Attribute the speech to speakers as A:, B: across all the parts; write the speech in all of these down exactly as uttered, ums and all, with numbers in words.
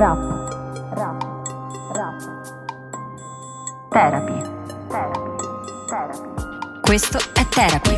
A: Rap, rap, rap. Therapy, therapy, therapy.
B: Questo è Therapy.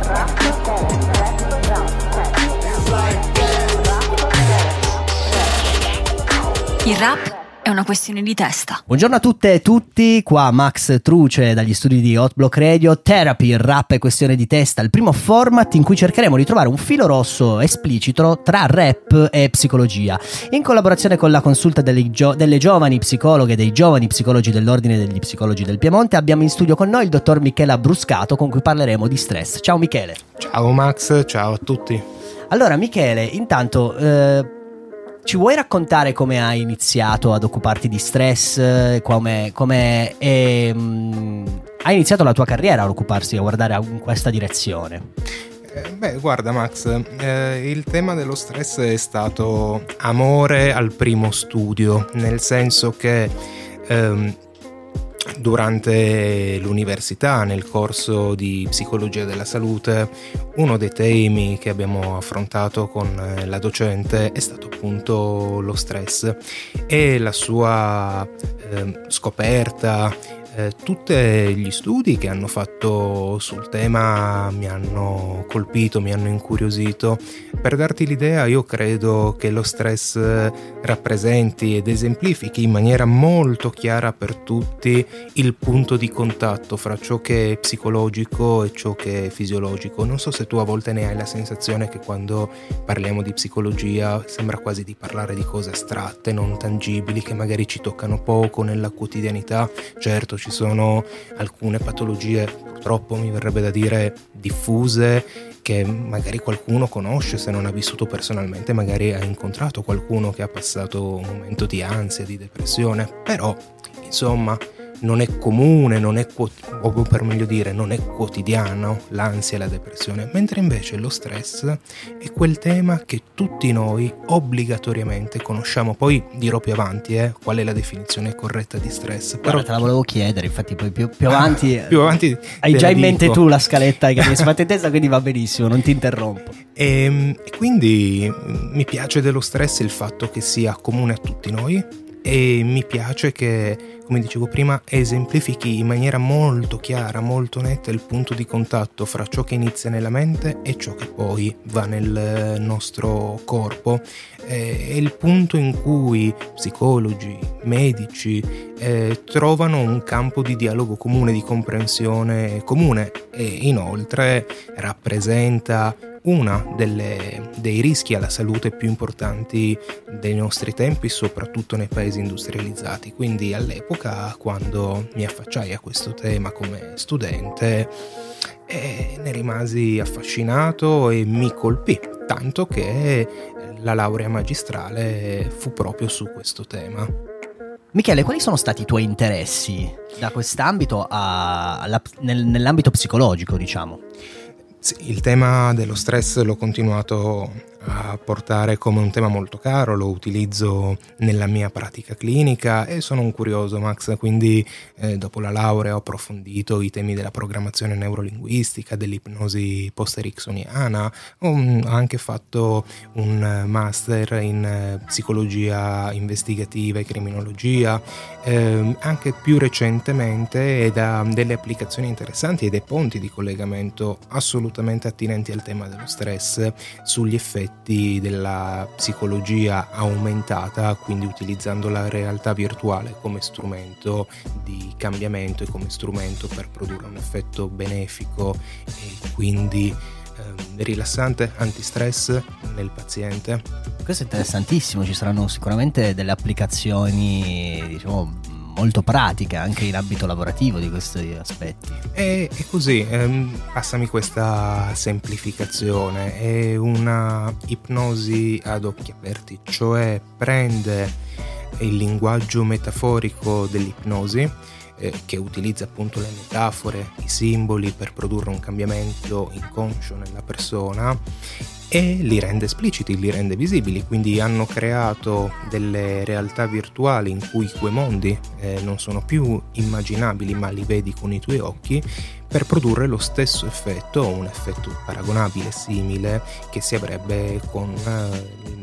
B: Il rap è una questione di testa.
C: Buongiorno a tutte e tutti, qua Max Truce dagli studi di Hot Block Radio. Therapy, il rap è questione di testa, il primo format in cui cercheremo di trovare un filo rosso esplicito tra rap e psicologia, in collaborazione con la consulta delle, gio- delle giovani psicologhe e dei giovani psicologi dell'Ordine degli Psicologi del Piemonte. Abbiamo in studio con noi il dottor Michele Bruscato, con cui parleremo di stress. Ciao Michele.
D: Ciao Max, ciao a tutti.
C: Allora Michele, intanto eh, ci vuoi raccontare come hai iniziato ad occuparti di stress? Come, come è, mh, hai iniziato la tua carriera ad occuparsi, a guardare in questa direzione?
D: Eh, beh, guarda Max, eh, il tema dello stress è stato amore al primo studio, nel senso che ehm, durante l'università, nel corso di psicologia della salute, uno dei temi che abbiamo affrontato con la docente è stato appunto lo stress e la sua eh, scoperta. Eh, tutti gli studi che hanno fatto sul tema mi hanno colpito, mi hanno incuriosito. Per darti l'idea, io credo che lo stress rappresenti ed esemplifichi in maniera molto chiara per tutti il punto di contatto fra ciò che è psicologico e ciò che è fisiologico. Non so se tu a volte ne hai la sensazione che quando parliamo di psicologia sembra quasi di parlare di cose astratte, non tangibili, che magari ci toccano poco nella quotidianità. Certo, ci sono alcune patologie, purtroppo mi verrebbe da dire diffuse, che magari qualcuno conosce se non ha vissuto personalmente, magari ha incontrato qualcuno che ha passato un momento di ansia, di depressione, però insomma non è comune, non è quot- o per meglio dire non è quotidiano l'ansia e la depressione, mentre invece lo stress è quel tema che tutti noi obbligatoriamente conosciamo. Poi dirò più avanti eh, qual è la definizione corretta di stress. Però
C: Guarda, te la volevo chiedere, infatti poi più, più avanti,
D: ah, più avanti
C: hai già in
D: dico.
C: mente tu la scaletta che mi hai fatto in testa, quindi va benissimo, non ti interrompo.
D: E, e quindi mi piace dello stress il fatto che sia comune a tutti noi e mi piace che, come dicevo prima, esemplifichi in maniera molto chiara, molto netta il punto di contatto fra ciò che inizia nella mente e ciò che poi va nel nostro corpo. È il punto in cui psicologi, medici eh, trovano un campo di dialogo comune, di comprensione comune, e inoltre rappresenta una delle, dei rischi alla salute più importanti dei nostri tempi, soprattutto nei paesi industrializzati. Quindi all'epoca, quando mi affacciai a questo tema come studente, eh, ne rimasi affascinato e mi colpì, tanto che la laurea magistrale fu proprio su questo tema.
C: Michele, quali sono stati i tuoi interessi da quest'ambito a, alla, nel, nell'ambito psicologico, diciamo?
D: Sì, il tema dello stress l'ho continuato a portare come un tema molto caro, lo utilizzo nella mia pratica clinica e sono un curioso, Max, quindi eh, dopo la laurea ho approfondito i temi della programmazione neurolinguistica, dell'ipnosi post-ericksoniana, ho anche fatto un master in psicologia investigativa e criminologia, eh, anche più recentemente, ed ha delle applicazioni interessanti e dei ponti di collegamento assolutamente attinenti al tema dello stress sugli effetti della psicologia aumentata, quindi utilizzando la realtà virtuale come strumento di cambiamento e come strumento per produrre un effetto benefico e quindi eh, rilassante, antistress nel paziente. Questo
C: è interessantissimo, ci saranno sicuramente delle applicazioni, diciamo, molto pratiche anche in ambito lavorativo di questi aspetti.
D: E, e così, ehm, passami questa semplificazione, è una ipnosi ad occhi aperti, cioè prende il linguaggio metaforico dell'ipnosi, eh, che utilizza appunto le metafore, i simboli per produrre un cambiamento inconscio nella persona, e li rende espliciti, li rende visibili. Quindi hanno creato delle realtà virtuali in cui quei mondi eh, non sono più immaginabili, ma li vedi con i tuoi occhi, per produrre lo stesso effetto, o un effetto paragonabile, simile, che si avrebbe con eh, il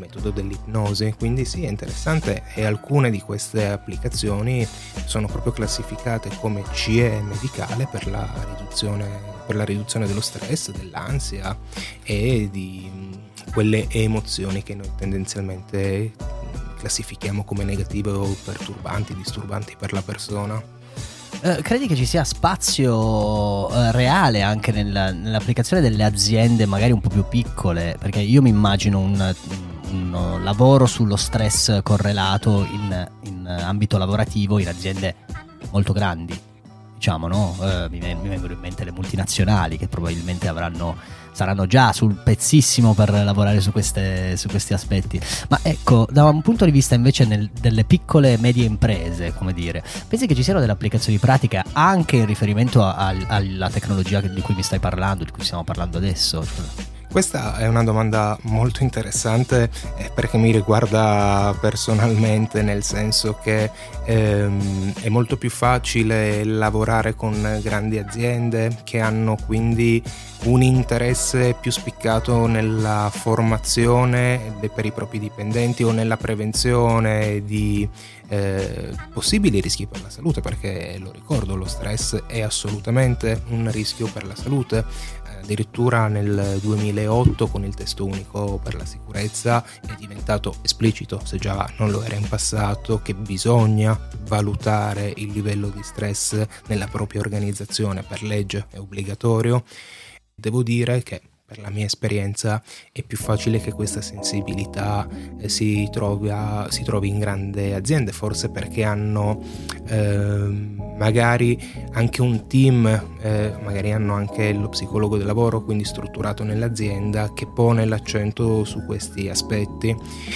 D: metodo dell'ipnosi. Quindi sì, è interessante, e alcune di queste applicazioni sono proprio classificate come C E medicale per la riduzione, per la riduzione dello stress, dell'ansia e di quelle emozioni che noi tendenzialmente classifichiamo come negative o perturbanti, disturbanti per la persona.
C: Eh, credi che ci sia spazio eh, reale anche nella, nell'applicazione delle aziende magari un po' più piccole? Perché io mi immagino un, un lavoro sullo stress correlato in, in ambito lavorativo in aziende molto grandi, diciamo, no? Eh, mi, mi vengono in mente le multinazionali che probabilmente avranno saranno già sul pezzissimo per lavorare su, queste, su questi aspetti. Ma ecco, da un punto di vista invece nel, delle piccole e medie imprese, come dire, pensi che ci siano delle applicazioni pratiche anche in riferimento a, a, alla tecnologia di cui mi stai parlando, di cui stiamo parlando adesso?
D: Questa è una domanda molto interessante eh, perché mi riguarda personalmente, nel senso che ehm, è molto più facile lavorare con grandi aziende che hanno quindi un interesse più spiccato nella formazione per i propri dipendenti o nella prevenzione di eh, possibili rischi per la salute, perché lo ricordo, lo stress è assolutamente un rischio per la salute. Addirittura nel duemilaotto, con il testo unico per la sicurezza, è diventato esplicito, se già non lo era in passato, che bisogna valutare il livello di stress nella propria organizzazione. Per legge è obbligatorio. Devo dire che per la mia esperienza è più facile che questa sensibilità eh, si, trovi a, si trovi in grandi aziende, forse perché hanno eh, magari anche un team, eh, magari hanno anche lo psicologo del lavoro, quindi strutturato nell'azienda, che pone l'accento su questi aspetti.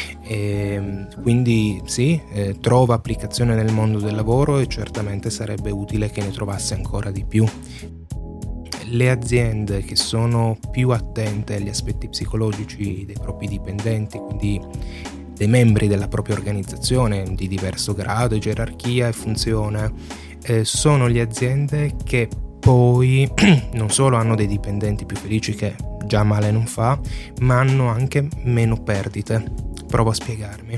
D: E quindi sì, eh, trova applicazione nel mondo del lavoro e certamente sarebbe utile che ne trovasse ancora di più. Le aziende che sono più attente agli aspetti psicologici dei propri dipendenti, quindi dei membri della propria organizzazione di diverso grado, gerarchia e funzione, eh, sono le aziende che poi non solo hanno dei dipendenti più felici, che già male non fa, ma hanno anche meno perdite. Provo a spiegarmi.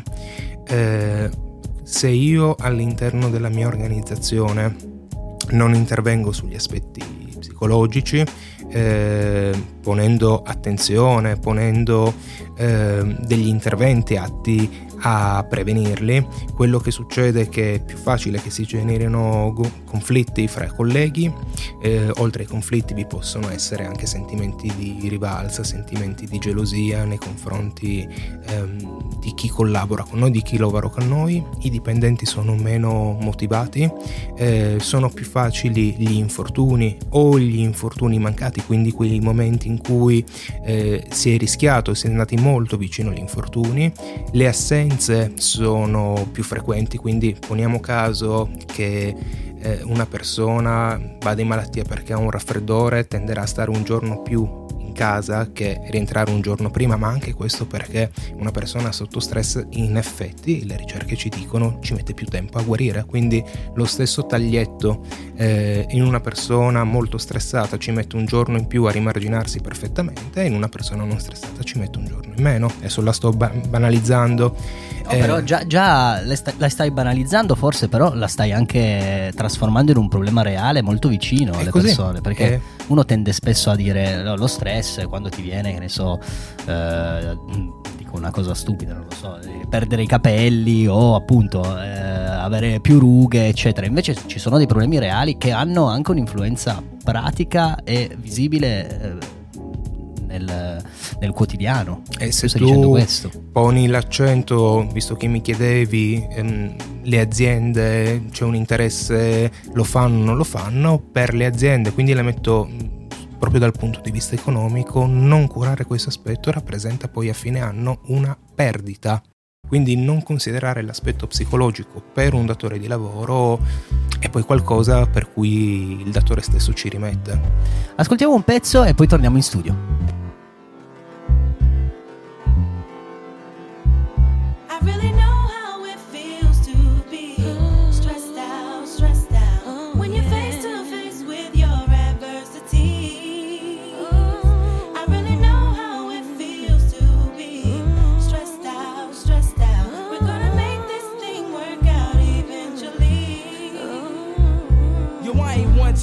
D: Eh, se io all'interno della mia organizzazione non intervengo sugli aspetti psicologici, eh, ponendo attenzione, ponendo eh, degli interventi atti a prevenirli, quello che succede è che è più facile che si generino go- conflitti fra colleghi. Eh, oltre ai conflitti vi possono essere anche sentimenti di rivalsa, sentimenti di gelosia nei confronti ehm, di chi collabora con noi, di chi lavora con noi. I dipendenti sono meno motivati, eh, sono più facili gli infortuni o gli infortuni mancati, quindi quei momenti in cui eh, si è rischiato, si è andati molto vicino agli infortuni. Le assenze sono più frequenti, quindi poniamo caso che eh, una persona vada in malattia perché ha un raffreddore, tenderà a stare un giorno più in casa che rientrare un giorno prima, ma anche questo perché una persona sotto stress, in effetti le ricerche ci dicono, ci mette più tempo a guarire. Quindi lo stesso taglietto eh, in una persona molto stressata ci mette un giorno in più a rimarginarsi perfettamente, e in una persona non stressata ci mette un giorno in meno. Adesso la sto ba- banalizzando.
C: No, eh, però già, già la, stai, la stai banalizzando, forse, però la stai anche trasformando in un problema reale molto vicino alle così, persone, perché eh. uno tende spesso a dire no, lo stress quando ti viene, che ne so, eh, dico una cosa stupida, non lo so, perdere i capelli o appunto eh, avere più rughe, eccetera. Invece ci sono dei problemi reali che hanno anche un'influenza pratica e visibile eh, Nel, nel quotidiano.
D: E se tu poni l'accento, visto che mi chiedevi ehm, le aziende, c'è un interesse, lo fanno o non lo fanno, per le aziende, quindi la metto proprio dal punto di vista economico, non curare questo aspetto rappresenta poi a fine anno una perdita. Quindi non considerare l'aspetto psicologico per un datore di lavoro è poi qualcosa per cui il datore stesso ci rimette.
C: Ascoltiamo un pezzo e poi torniamo in studio.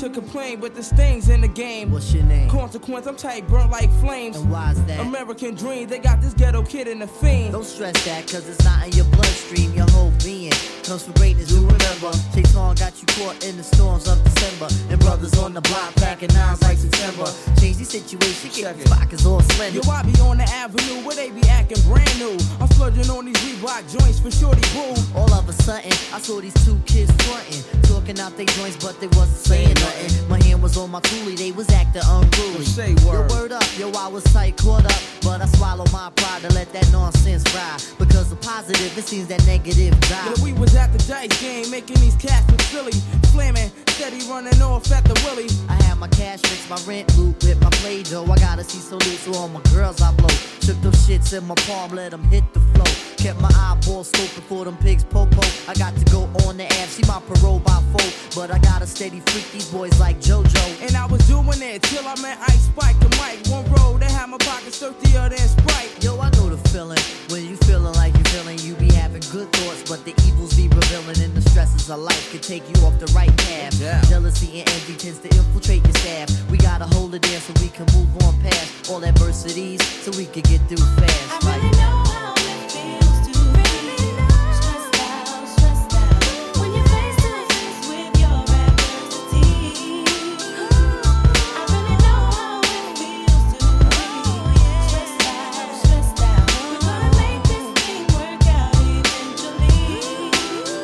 E: to complain, but the sting's in the game.
F: What's your name?
E: Consequence, I'm tight, burnt like flames.
F: And why's that?
E: American dream, they got this ghetto kid in the fiend.
F: Don't stress that, cause it's not in your bloodstream. Your whole being comes from greatness, do remember. Chase on got you caught in the storms of December. And brothers on the block packing nines like September. Change the situation, get these pockets all slender.
E: Yo, I be on the avenue where they be acting brand new. I'm splurging on these Reebok joints for shorty boo.
F: All of a sudden, I saw these two kids frontin', talking out their joints, but they wasn't saying nothing. My hand was on my toolie, they was acting unruly.
E: Say word.
F: Yo, word up, yo, I was tight, caught up, but I swallowed my pride to let that nonsense ride. Because the positive, it seems that negative died.
E: Yo, we was at the dice game, making these cats look silly. Slamming, steady running off at the willy.
F: I had my cash fix, my rent loop with my play dough. I gotta see so loose, so all my girls I blow. Took those shits in my palm, let them hit the flow. Kept my eyeballs scoping for them pigs popo. I got to go on the app, see my parole by four. But I got a steady freak these boys like JoJo.
E: And I was doing it till I met Ice Spike and Mike. One road, they had my pockets thirstier than Sprite.
F: Yo, I know the feeling. When you feeling like you feeling, you be having good thoughts, but the evils be revealing, and the stresses of life can take you off the right path.
E: Yeah.
F: Jealousy and envy tends to infiltrate your staff. We gotta hold it in so we can move on past all adversities, so we can get through fast.
G: I really
F: like,
G: know how it feels to be stressed out, stressed out. When you're face to face with your adversity. I really know how it feels to be stressed out, stressed out. We're gonna make this thing work out eventually.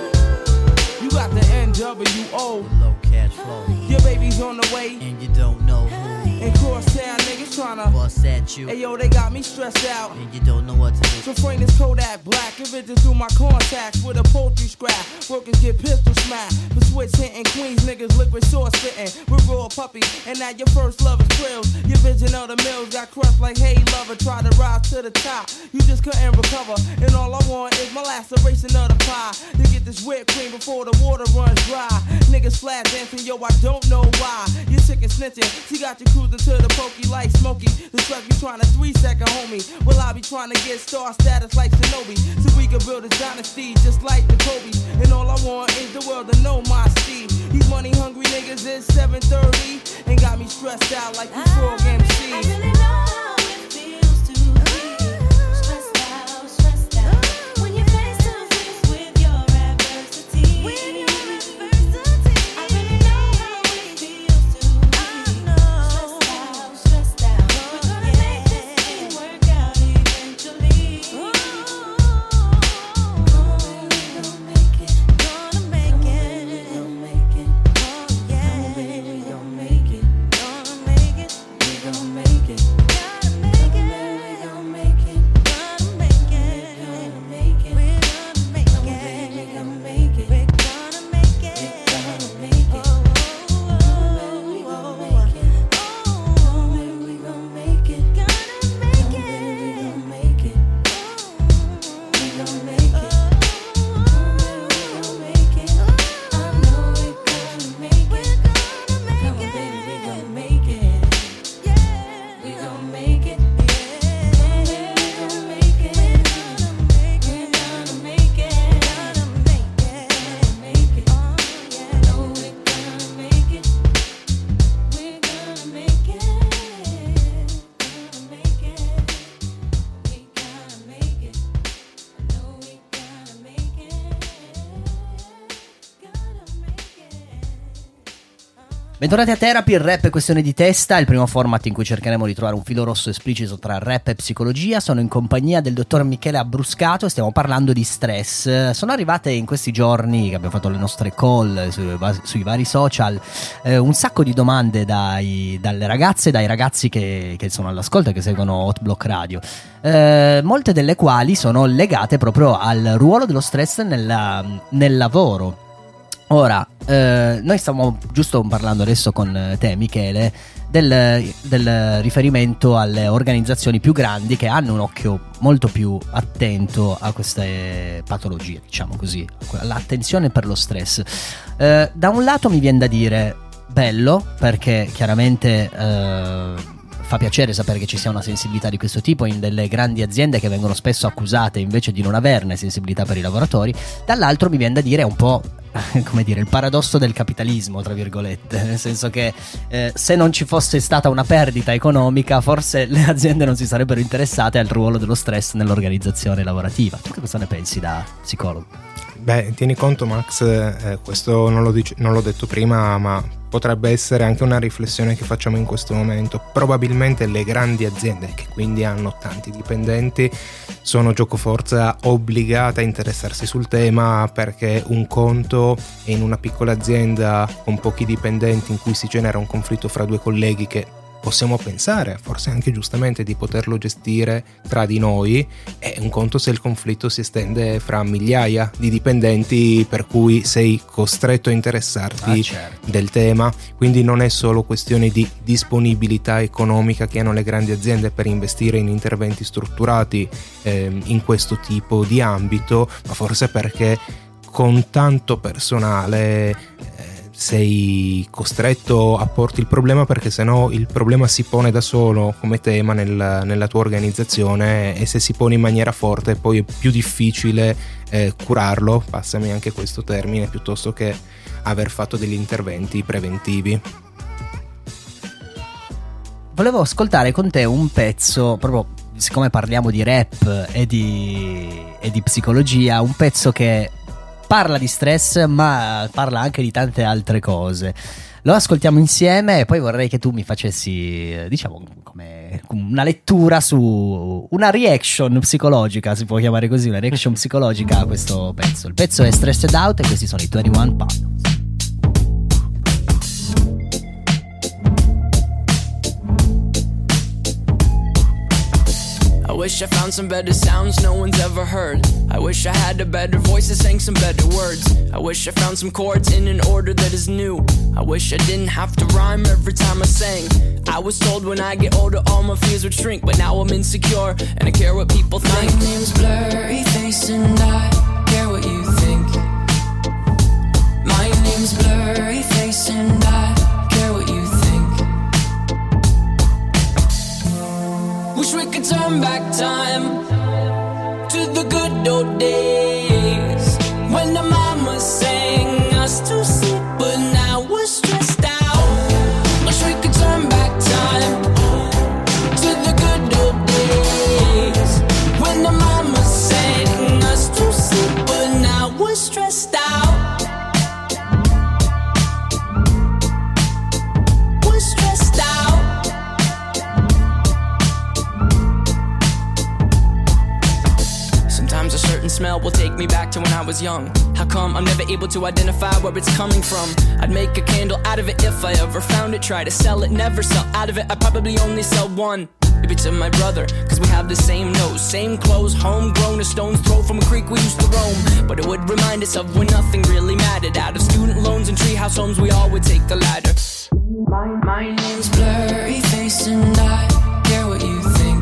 E: You got the N W O.
F: low cash flow,
E: Your baby's on the way.
F: and you don't know who
E: And crosstown niggas tryna.
F: bust at you,
E: Hey yo, they got me stressed out.
F: and you don't know what to do.
E: So frame this Kodak black, give it through my contacts with a poultry scrap. Workers get pistol smacked. For switch hitting Queens niggas liquid sauce spitting. We're raw puppy, and now your first love is thrills. Your vision of the mills got crushed like hey lover. Try to rise to the top, you just couldn't recover. And all I want is my laceration of the pie. To get this whipped cream before the water runs dry. Niggas flat dancing, yo, I don't know why. You're sick and snitching, she got you cruising to the pokey like Smokey. The stress you trying to three second homie. Well, I be trying to get star status like Shinobi, so we can build a dynasty just like the Kobe. And all I want is the world to know my Steve. These money hungry niggas is seven thirty and got me stressed out like you frog M C.
G: I really know how it feels to be stressed out, stressed out. When you're face to face with your adversity. I really know how it feels to be stressed out, stressed out. We're gonna make this thing work out eventually. Gonna make it, gonna make it, gonna make it. Oh yeah, we gon' make it, gonna make it, we gon' make it, gotta make it, we gon' make it, gotta make it, gonna make it, we're gonna make it, we gon' make it, we're gonna make it, gonna make it, oh, we gon' make it, oh, we gon' make it, gotta make it, we gon' make it, we gon' make it, we gon' make it, I know we gonna make it, come on baby, we gon' make it, yeah, we gon' make it, yeah, we gon' make it, we're gonna make it, gotta make it, make it, oh yeah, I know we gonna make it, we're gonna make it, gonna make it, we gotta make it, I know we gotta make it, gotta make it.
C: Bentornati a Therapy, il rap è questione di testa, il primo format in cui cercheremo di trovare un filo rosso esplicito tra rap e psicologia. Sono in compagnia del dottor Michele Abbruscato e stiamo parlando di stress. Sono arrivate in questi giorni, che abbiamo fatto le nostre call sui, sui vari social, eh, un sacco di domande dai, dalle ragazze e dai ragazzi che, che sono all'ascolto e che seguono Hot Block Radio. Eh, molte delle quali sono legate proprio al ruolo dello stress nella, nel lavoro. Ora, eh, noi stiamo giusto parlando adesso con te, Michele, del, del riferimento alle organizzazioni più grandi che hanno un occhio molto più attento a queste patologie, diciamo così, l'attenzione per lo stress. Eh, da un lato mi viene da dire bello, perché chiaramente eh, fa piacere sapere che ci sia una sensibilità di questo tipo in delle grandi aziende che vengono spesso accusate invece di non averne sensibilità per i lavoratori. Dall'altro mi viene da dire è un po', come dire, il paradosso del capitalismo, tra virgolette, nel senso che eh, se non ci fosse stata una perdita economica forse le aziende non si sarebbero interessate al ruolo dello stress nell'organizzazione lavorativa. Tu che cosa ne pensi da psicologo?
D: Beh, tieni conto Max, eh, questo non, lo dice, non l'ho detto prima, ma potrebbe essere anche una riflessione che facciamo in questo momento. Probabilmente le grandi aziende, che quindi hanno tanti dipendenti, sono giocoforza obbligate a interessarsi sul tema, perché un conto è in una piccola azienda con pochi dipendenti in cui si genera un conflitto fra due colleghi che possiamo pensare, forse anche giustamente, di poterlo gestire tra di noi, è un conto se il conflitto si estende fra migliaia di dipendenti per cui sei costretto a interessarti
C: ah, certo.
D: del tema. Quindi non è solo questione di disponibilità economica che hanno le grandi aziende per investire in interventi strutturati eh, in questo tipo di ambito, ma forse perché con tanto personale sei costretto a porti il problema, perché sennò il problema si pone da solo come tema nel, nella tua organizzazione, e se si pone in maniera forte poi è più difficile eh, curarlo, passami anche questo termine, piuttosto che aver fatto degli interventi preventivi.
C: Volevo ascoltare con te un pezzo, proprio siccome parliamo di rap e di, e di psicologia, un pezzo che parla di stress ma parla anche di tante altre cose. Lo ascoltiamo insieme e poi vorrei che tu mi facessi, diciamo, come una lettura su una reaction psicologica, si può chiamare così, una reaction psicologica a questo pezzo. Il pezzo è Stressed Out e questi sono i ventuno Pilots.
H: I wish I found some better sounds no one's ever heard. I wish I had a better voice that sang some better words. I wish I found some chords in an order that is new. I wish I didn't have to rhyme every time I sang. I was told when I get older all my fears would shrink, but now I'm insecure and I care what people think. My name's Blurry Face and I care what you think. My name's Blurry Face and I care what you think. Wish we could turn back time to the good old days when the mama sang us to sleep, but now we're stressed out. Wish we could turn back time to the good old days when the mama sang us to sleep, but now we're stressed out. We're stressed out. Sometimes a certain smell will take me back to when I was young. How come I'm never able to identify where it's coming from? I'd make a candle out of it if I ever found it. Try to sell it, never sell out of it. I'd probably only sell one. Maybe to my brother, cause we have the same nose, same clothes, homegrown, a stone's throw from a creek we used to roam. But it would remind us of when nothing really mattered. Out of student loans and treehouse homes, we all would take the ladder. My, my name's Blurry Face and I care what you think.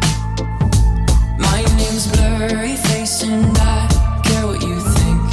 H: My name's Blurry Face and I care what you think.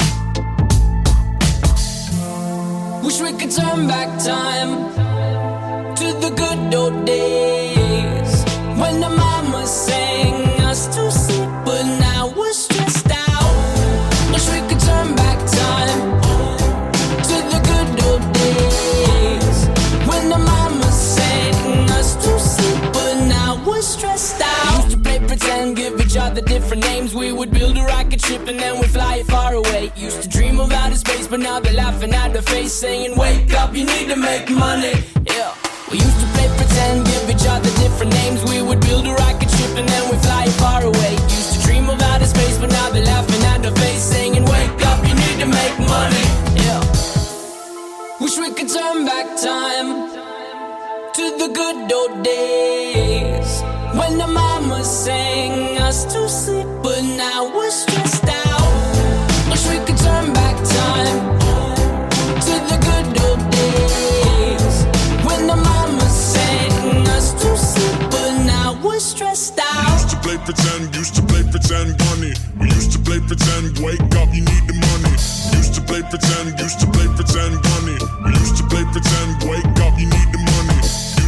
H: Wish we could turn back time to the good old days when the mama sang us to sleep, but now we're stressed out. Wish we could turn back time to the good old days when the mama sang us to sleep, but now we're stressed out. Used to play pretend, give each other different names. We would build a rocket ship and then we'd fly it far away. Used to dream of outer space, but now they're laughing at the face, saying, wake up, you need to make money. Yeah. We used to play pretend, give each other different names. We would build a rocket ship and then we'd fly it far away. Used to dream of outer space, but now they're laughing at the face, saying, wake up, you need to make money. Yeah. Wish we could turn back time to the good old days when the mama sang us to sleep, but now we're stressed out. Wish we could turn back time to the good old days when the mama sang us to sleep, but now we're stressed out.
I: We used to play pretend, used to play pretend bunny. We used to play pretend, wake up, you need the money. Used to play pretend, used to play pretend bunny. We used to play pretend, wake up, you need the money. Used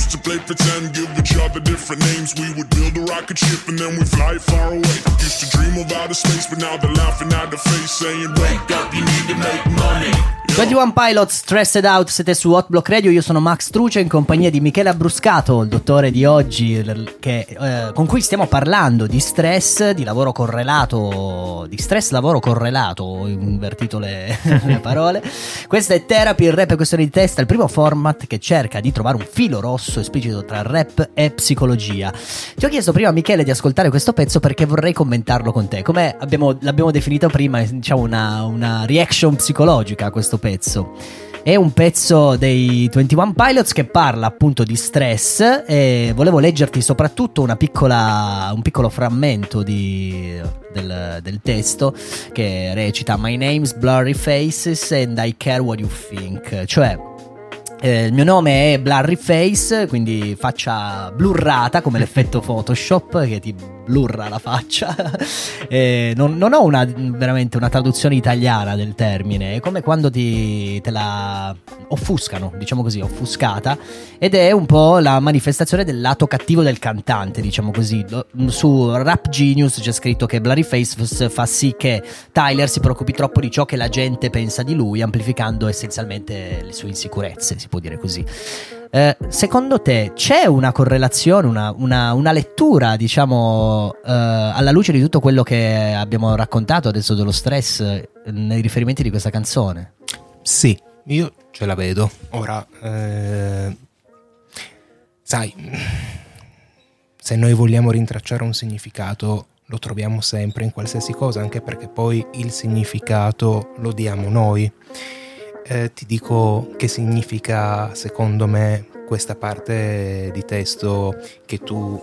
I: used to play pretend, give each other different names. We would build a rocket ship and then we'd fly far away. Used to dream of outer space, but now they're laughing at the face, saying, wake up, you need to make money.
C: ventuno Pilots, Stressed Out, siete su Hot Block Radio, io sono Max Truce in compagnia di Michele Abruscato, il dottore di oggi, che, eh, con cui stiamo parlando di stress, di lavoro correlato, di stress lavoro correlato, ho invertito le, le parole. Questa è Therapy, il rap è questione di testa, il primo format che cerca di trovare un filo rosso esplicito tra rap e psicologia. Ti ho chiesto prima, Michele, di ascoltare questo pezzo perché vorrei commentarlo con te. Come abbiamo, l'abbiamo definito prima, diciamo una, una reaction psicologica a questo pezzo. È un pezzo dei ventuno Pilots che parla appunto di stress e volevo leggerti soprattutto una piccola, un piccolo frammento di, del, del testo che recita: My name's Blurry Faces and I care what you think. Cioè Eh, il mio nome è Blurry Face, quindi faccia blurrata come l'effetto Photoshop che ti blurra la faccia. eh, non, non ho una, veramente una traduzione italiana del termine, è come quando ti, te la offuscano, diciamo così, offuscata, ed è un po' la manifestazione del lato cattivo del cantante, diciamo così. Su Rap Genius c'è scritto che Blurry Face fa sì che Tyler si preoccupi troppo di ciò che la gente pensa di lui, amplificando essenzialmente le sue insicurezze, si può dire così. Eh, secondo te c'è una correlazione, una, una, una lettura, diciamo, eh, alla luce di tutto quello che abbiamo raccontato adesso dello stress, eh, nei riferimenti di questa canzone?
D: Sì, io ce la vedo. Ora, eh, sai, se noi vogliamo rintracciare un significato, lo troviamo sempre in qualsiasi cosa, anche perché poi il significato lo diamo noi. Eh, ti dico che significa, secondo me, questa parte di testo che tu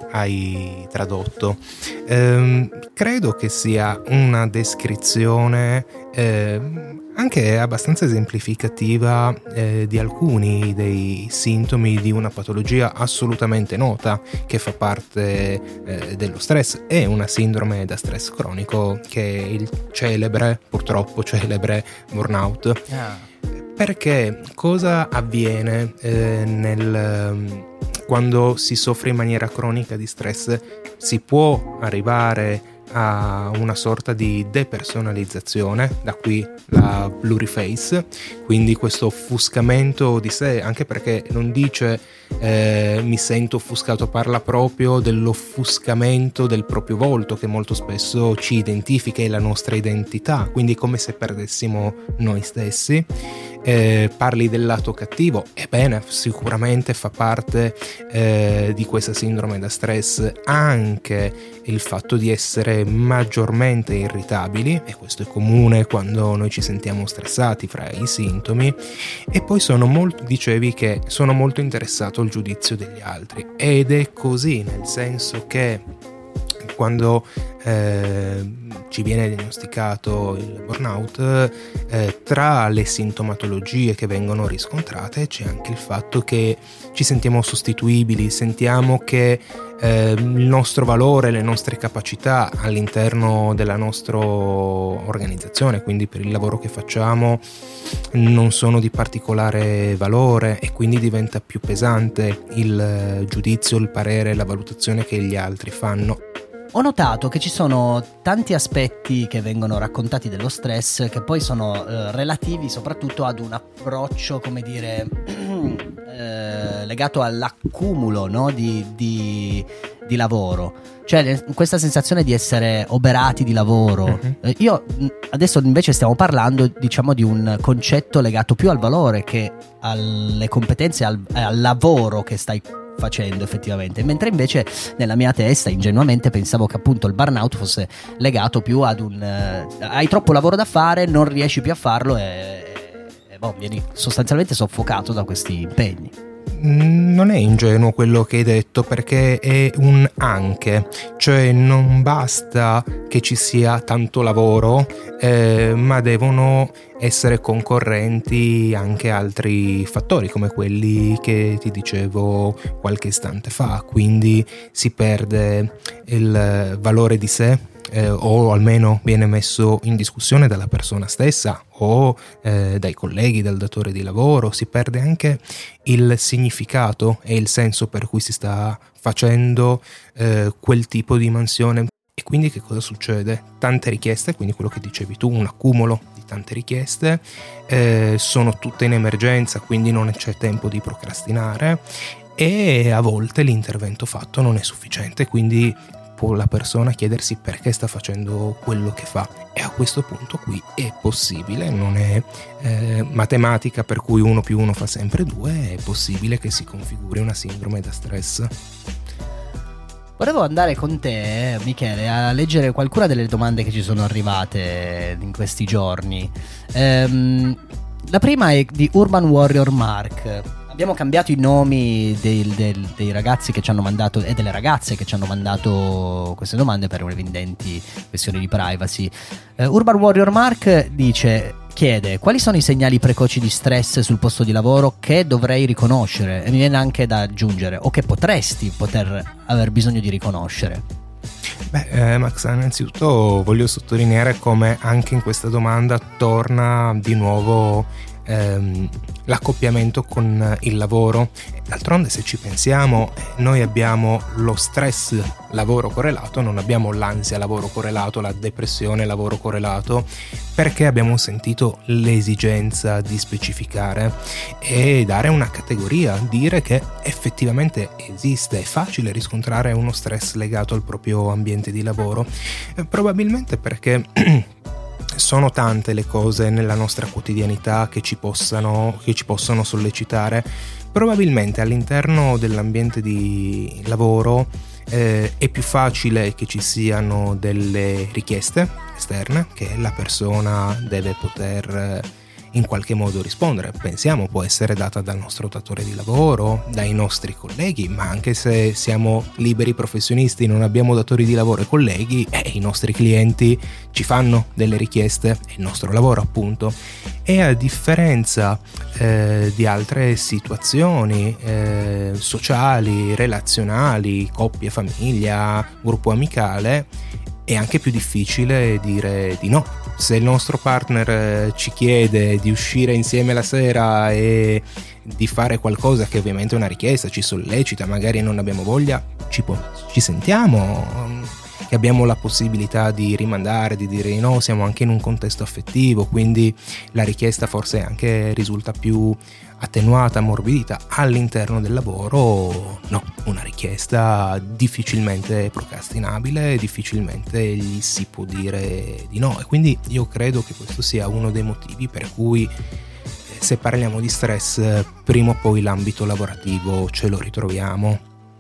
D: hai tradotto. Eh, credo che sia una descrizione eh, anche abbastanza esemplificativa eh, di alcuni dei sintomi di una patologia assolutamente nota che fa parte eh, dello stress. È una sindrome da stress cronico, che è il celebre, purtroppo celebre burnout. Ah. Perché cosa avviene eh, nel, quando si soffre in maniera cronica di stress? Si può arrivare a una sorta di depersonalizzazione, da qui la blurry face, quindi questo offuscamento di sé, anche perché non dice eh, mi sento offuscato, parla proprio dell'offuscamento del proprio volto, che molto spesso ci identifica, è la nostra identità, quindi come se perdessimo noi stessi. Eh, parli del lato cattivo, ebbene, sicuramente fa parte eh, di questa sindrome da stress anche il fatto di essere maggiormente irritabili, e questo è comune quando noi ci sentiamo stressati, fra i sintomi. E poi sono molto, dicevi che sono molto interessato al giudizio degli altri, ed è così, nel senso che quando eh, ci viene diagnosticato il burnout, eh, tra le sintomatologie che vengono riscontrate c'è anche il fatto che ci sentiamo sostituibili, sentiamo che eh, il nostro valore, le nostre capacità all'interno della nostra organizzazione, quindi per il lavoro che facciamo, non sono di particolare valore, e quindi diventa più pesante il giudizio, il parere, la valutazione che gli altri fanno.
C: Ho notato che ci sono tanti aspetti che vengono raccontati dello stress che poi sono eh, relativi soprattutto ad un approccio, come dire, eh, legato all'accumulo, no? di, di, di lavoro. Cioè questa sensazione di essere oberati di lavoro. Uh-huh. Eh, io adesso invece stiamo parlando, diciamo, di un concetto legato più al valore che alle competenze, al, al lavoro che stai facendo effettivamente, mentre invece nella mia testa ingenuamente pensavo che appunto il burnout fosse legato più ad un eh, hai troppo lavoro da fare, non riesci più a farlo e, e boh, vieni sostanzialmente soffocato da questi impegni.
D: Non è ingenuo quello che hai detto, perché è un anche, cioè non basta che ci sia tanto lavoro, eh, ma devono essere concorrenti anche altri fattori, come quelli che ti dicevo qualche istante fa. Quindi si perde il valore di sé, eh, o almeno viene messo in discussione dalla persona stessa o eh, dai colleghi del datore di lavoro, si perde anche il significato e il senso per cui si sta facendo eh, quel tipo di mansione. E quindi che cosa succede? Tante richieste, quindi quello che dicevi tu, un accumulo di tante richieste, eh, sono tutte in emergenza, quindi non c'è tempo di procrastinare, e a volte l'intervento fatto non è sufficiente, quindi può la persona chiedersi perché sta facendo quello che fa, e a questo punto qui è possibile, non è eh, matematica per cui uno più uno fa sempre due, è possibile che si configuri una sindrome da stress.
C: Volevo andare con te, Michele, a leggere qualcuna delle domande che ci sono arrivate in questi giorni. Ehm, la prima è di Urban Warrior Mark. Abbiamo cambiato i nomi dei, del, dei ragazzi che ci hanno mandato e delle ragazze che ci hanno mandato queste domande per evidenti questioni di privacy. Uh, Urban Warrior Mark dice, chiede, quali sono i segnali precoci di stress sul posto di lavoro che dovrei riconoscere? E mi viene anche da aggiungere, o che potresti poter aver bisogno di riconoscere.
D: Beh, eh, Max, innanzitutto voglio sottolineare come anche in questa domanda torna di nuovo Ehm, l'accoppiamento con il lavoro. D'altronde, se ci pensiamo, noi abbiamo lo stress lavoro correlato, non abbiamo l'ansia lavoro correlato, la depressione lavoro correlato, perché abbiamo sentito l'esigenza di specificare e dare una categoria, dire che effettivamente esiste, è facile riscontrare uno stress legato al proprio ambiente di lavoro, eh, probabilmente perché sono tante le cose nella nostra quotidianità che ci possano, che ci possono sollecitare. Probabilmente all'interno dell'ambiente di lavoro eh, è più facile che ci siano delle richieste esterne che la persona deve poter eh, in qualche modo rispondere. Pensiamo, può essere data dal nostro datore di lavoro, dai nostri colleghi, ma anche se siamo liberi professionisti, non abbiamo datori di lavoro e colleghi, eh, i nostri clienti ci fanno delle richieste, è il nostro lavoro appunto. E a differenza eh, di altre situazioni eh, sociali, relazionali, coppia, famiglia, gruppo amicale, è anche più difficile dire di no. Se il nostro partner ci chiede di uscire insieme la sera e di fare qualcosa che ovviamente è una richiesta, ci sollecita, magari non abbiamo voglia, ci, po- ci sentiamo che abbiamo la possibilità di rimandare, di dire di no, siamo anche in un contesto affettivo, quindi la richiesta forse anche risulta più attenuata, ammorbidita. All'interno del lavoro no, una richiesta difficilmente procrastinabile, difficilmente gli si può dire di no, e quindi io credo che questo sia uno dei motivi per cui se parliamo di stress prima o poi l'ambito lavorativo ce lo ritroviamo.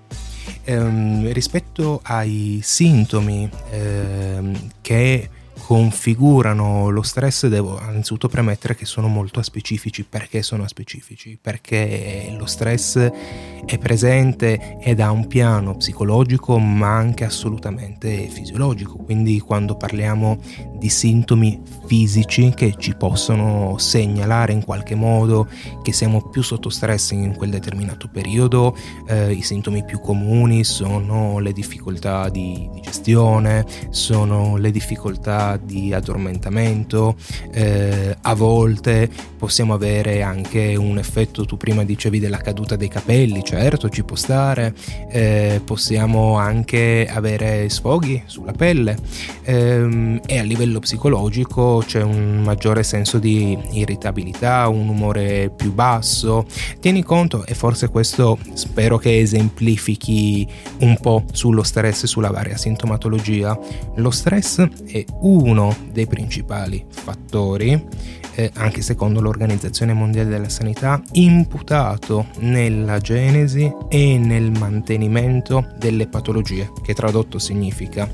D: Ehm, rispetto ai sintomi ehm, che configurano lo stress, devo innanzitutto premettere che sono molto aspecifici. Perché sono aspecifici? Perché lo stress è presente ed ha un piano psicologico ma anche assolutamente fisiologico, quindi quando parliamo di sintomi fisici che ci possono segnalare in qualche modo che siamo più sotto stress in quel determinato periodo, eh, i sintomi più comuni sono le difficoltà di digestione, sono le difficoltà di addormentamento, eh, a volte possiamo avere anche un effetto, tu prima dicevi della caduta dei capelli, certo ci può stare, eh, possiamo anche avere sfoghi sulla pelle, ehm, e a livello psicologico c'è un maggiore senso di irritabilità, un umore più basso. Tieni conto, e forse questo spero che esemplifichi un po' sullo stress e sulla varia sintomatologia, lo stress è uno dei principali fattori, eh, anche secondo l'Organizzazione Mondiale della Sanità, imputato nella genesi e nel mantenimento delle patologie, che tradotto significa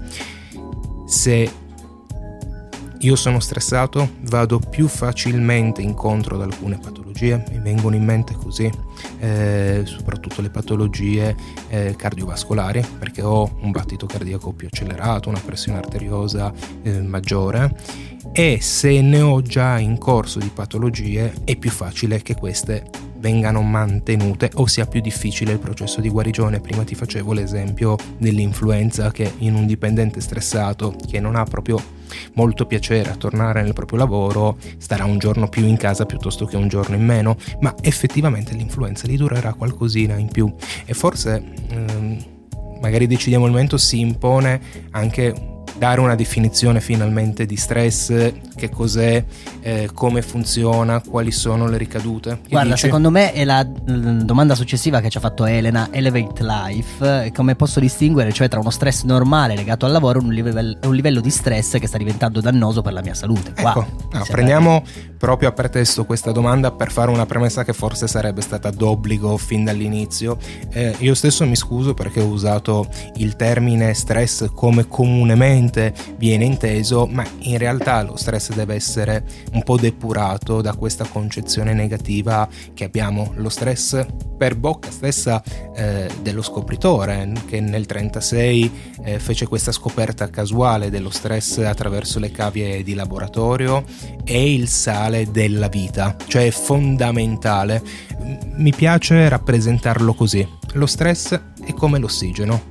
D: se io sono stressato vado più facilmente incontro ad alcune patologie, mi vengono in mente così, eh, soprattutto le patologie eh, cardiovascolari, perché ho un battito cardiaco più accelerato, una pressione arteriosa eh, maggiore, e se ne ho già in corso di patologie è più facile che queste vengano mantenute o sia più difficile il processo di guarigione. Prima ti facevo l'esempio dell'influenza, che in un dipendente stressato che non ha proprio molto piacere a tornare nel proprio lavoro starà un giorno più in casa piuttosto che un giorno in meno, ma effettivamente l'influenza gli durerà qualcosina in più e forse ehm, magari decidiamo il momento si impone anche dare una definizione finalmente di stress, che cos'è, eh, come funziona, quali sono le ricadute. Che
C: Guarda,
D: dici?
C: secondo me è la l- domanda successiva che ci ha fatto Elena, Elevate Life, eh, come posso distinguere cioè tra uno stress normale legato al lavoro e un, livello, un livello di stress che sta diventando dannoso per la mia salute. Qua,
D: Ecco, no, prendiamo proprio a pretesto questa domanda per fare una premessa che forse sarebbe stata d'obbligo fin dall'inizio. Eh, io stesso mi scuso perché ho usato il termine stress come comunemente viene inteso, ma in realtà lo stress deve essere un po' depurato da questa concezione negativa che abbiamo. Lo stress, per bocca stessa eh, dello scopritore, che nel trentasei eh, fece questa scoperta casuale dello stress attraverso le cavie di laboratorio, è il sale della vita, cioè è fondamentale. Mi piace rappresentarlo così: lo stress è come l'ossigeno,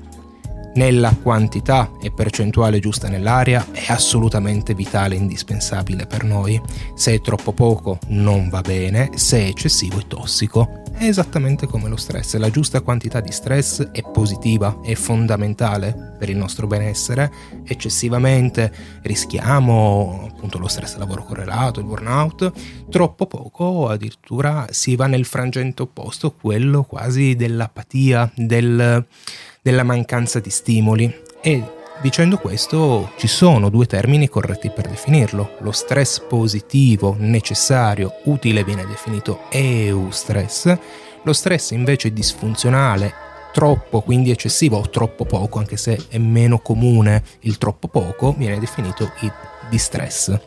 D: nella quantità e percentuale giusta nell'aria è assolutamente vitale e indispensabile per noi. Se è troppo poco non va bene, se è eccessivo è tossico. È esattamente come lo stress: la giusta quantità di stress è positiva, è fondamentale per il nostro benessere. Eccessivamente rischiamo appunto lo stress lavoro correlato, il burnout. Troppo poco addirittura si va nel frangente opposto, quello quasi dell'apatia, del della mancanza di stimoli. E dicendo questo ci sono due termini corretti per definirlo: lo stress positivo, necessario, utile, viene definito eustress; lo stress invece disfunzionale, troppo, quindi eccessivo, o troppo poco, anche se è meno comune il troppo poco, viene definito il distress.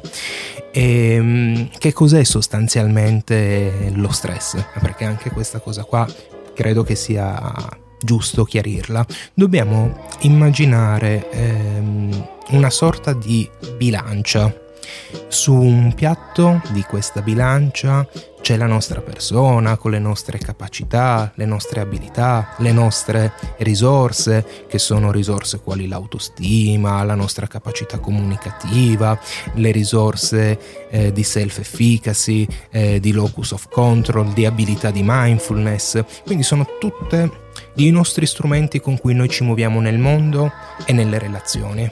D: E che cos'è sostanzialmente lo stress? Perché anche questa cosa qua credo che sia giusto chiarirla. Dobbiamo immaginare ehm, una sorta di bilancia. Su un piatto di questa bilancia c'è la nostra persona con le nostre capacità, le nostre abilità, le nostre risorse, che sono risorse quali l'autostima, la nostra capacità comunicativa, le risorse eh, di self-efficacy, eh, di locus of control, di abilità di mindfulness. Quindi sono tutte i nostri strumenti con cui noi ci muoviamo nel mondo e nelle relazioni.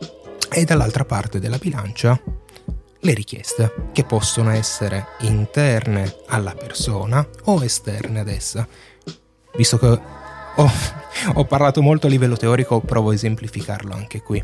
D: E dall'altra parte della bilancia le richieste, che possono essere interne alla persona o esterne ad essa. Visto che ho, ho parlato molto a livello teorico, provo a esemplificarlo anche qui.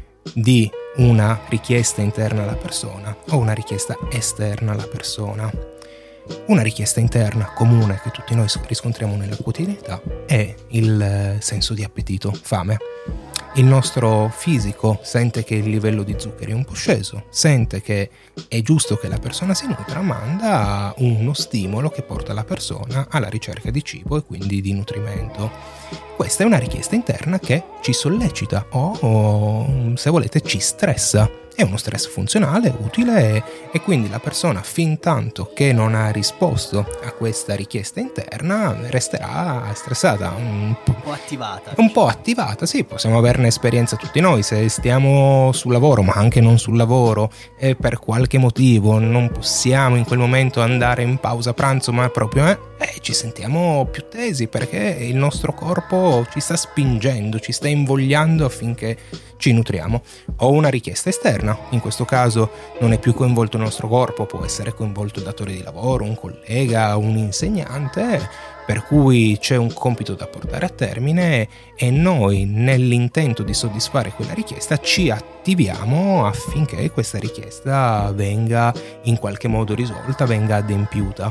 D: Di una richiesta interna alla persona o una richiesta esterna alla persona. Una richiesta interna comune che tutti noi riscontriamo nella quotidianità è il senso di appetito, fame. Il nostro fisico sente che il livello di zuccheri è un po' sceso, sente che è giusto che la persona si nutra, manda uno stimolo che porta la persona alla ricerca di cibo e quindi di nutrimento. Questa è una richiesta interna che ci sollecita o, o se volete, ci stressa. È uno stress funzionale, utile, e quindi la persona, fin tanto che non ha risposto a questa richiesta interna, resterà stressata, un po',
C: un po' attivata.
D: Un po' attivata, sì, possiamo averne esperienza tutti noi. Se stiamo sul lavoro, ma anche non sul lavoro, e per qualche motivo non possiamo in quel momento andare in pausa pranzo, ma proprio eh, eh, ci sentiamo più tesi perché il nostro corpo ci sta spingendo, ci sta invogliando affinché ci nutriamo. O una richiesta esterna, in questo caso non è più coinvolto il nostro corpo, può essere coinvolto il datore di lavoro, un collega, un insegnante, per cui c'è un compito da portare a termine e noi, nell'intento di soddisfare quella richiesta, ci attiviamo affinché questa richiesta venga in qualche modo risolta, venga adempiuta.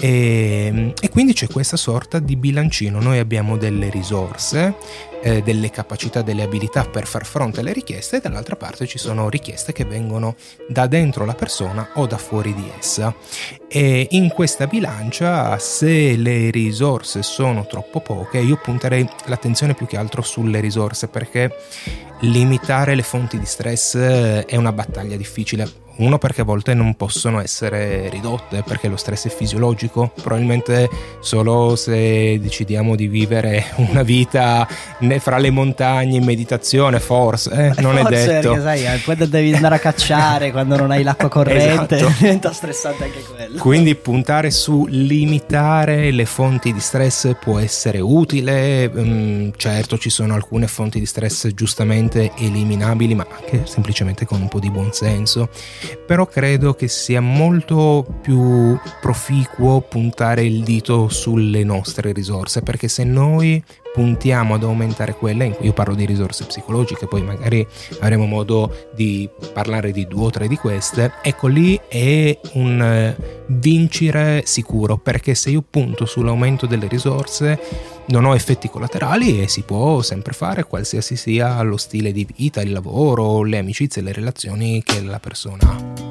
D: E, e quindi c'è questa sorta di bilancino. Noi abbiamo delle risorse, eh, delle capacità, delle abilità per far fronte alle richieste, e dall'altra parte ci sono richieste che vengono da dentro la persona o da fuori di essa. E in questa bilancia, se le risorse sono troppo poche, io punterei l'attenzione più che altro sulle risorse, perché limitare le fonti di stress è una battaglia difficile. Uno, perché a volte non possono essere ridotte, perché lo stress è fisiologico. Probabilmente solo se decidiamo di vivere una vita fra le montagne in meditazione, forse, eh, non
C: forse,
D: è detto.
C: Perché sai, quando devi andare a cacciare, quando non hai l'acqua corrente,
D: Esatto.
C: diventa stressante anche quello.
D: Quindi puntare su limitare le fonti di stress può essere utile. Mm, certo, ci sono alcune fonti di stress giustamente eliminabili, ma anche semplicemente con un po' di buonsenso. Però credo che sia molto più proficuo puntare il dito sulle nostre risorse, perché se noi puntiamo ad aumentare quelle, io parlo di risorse psicologiche, poi magari avremo modo di parlare di due o tre di queste, ecco lì è un eh, vincere sicuro, perché se io punto sull'aumento delle risorse non ho effetti collaterali e si può sempre fare, qualsiasi sia lo stile di vita, il lavoro, le amicizie, le relazioni che la persona ha.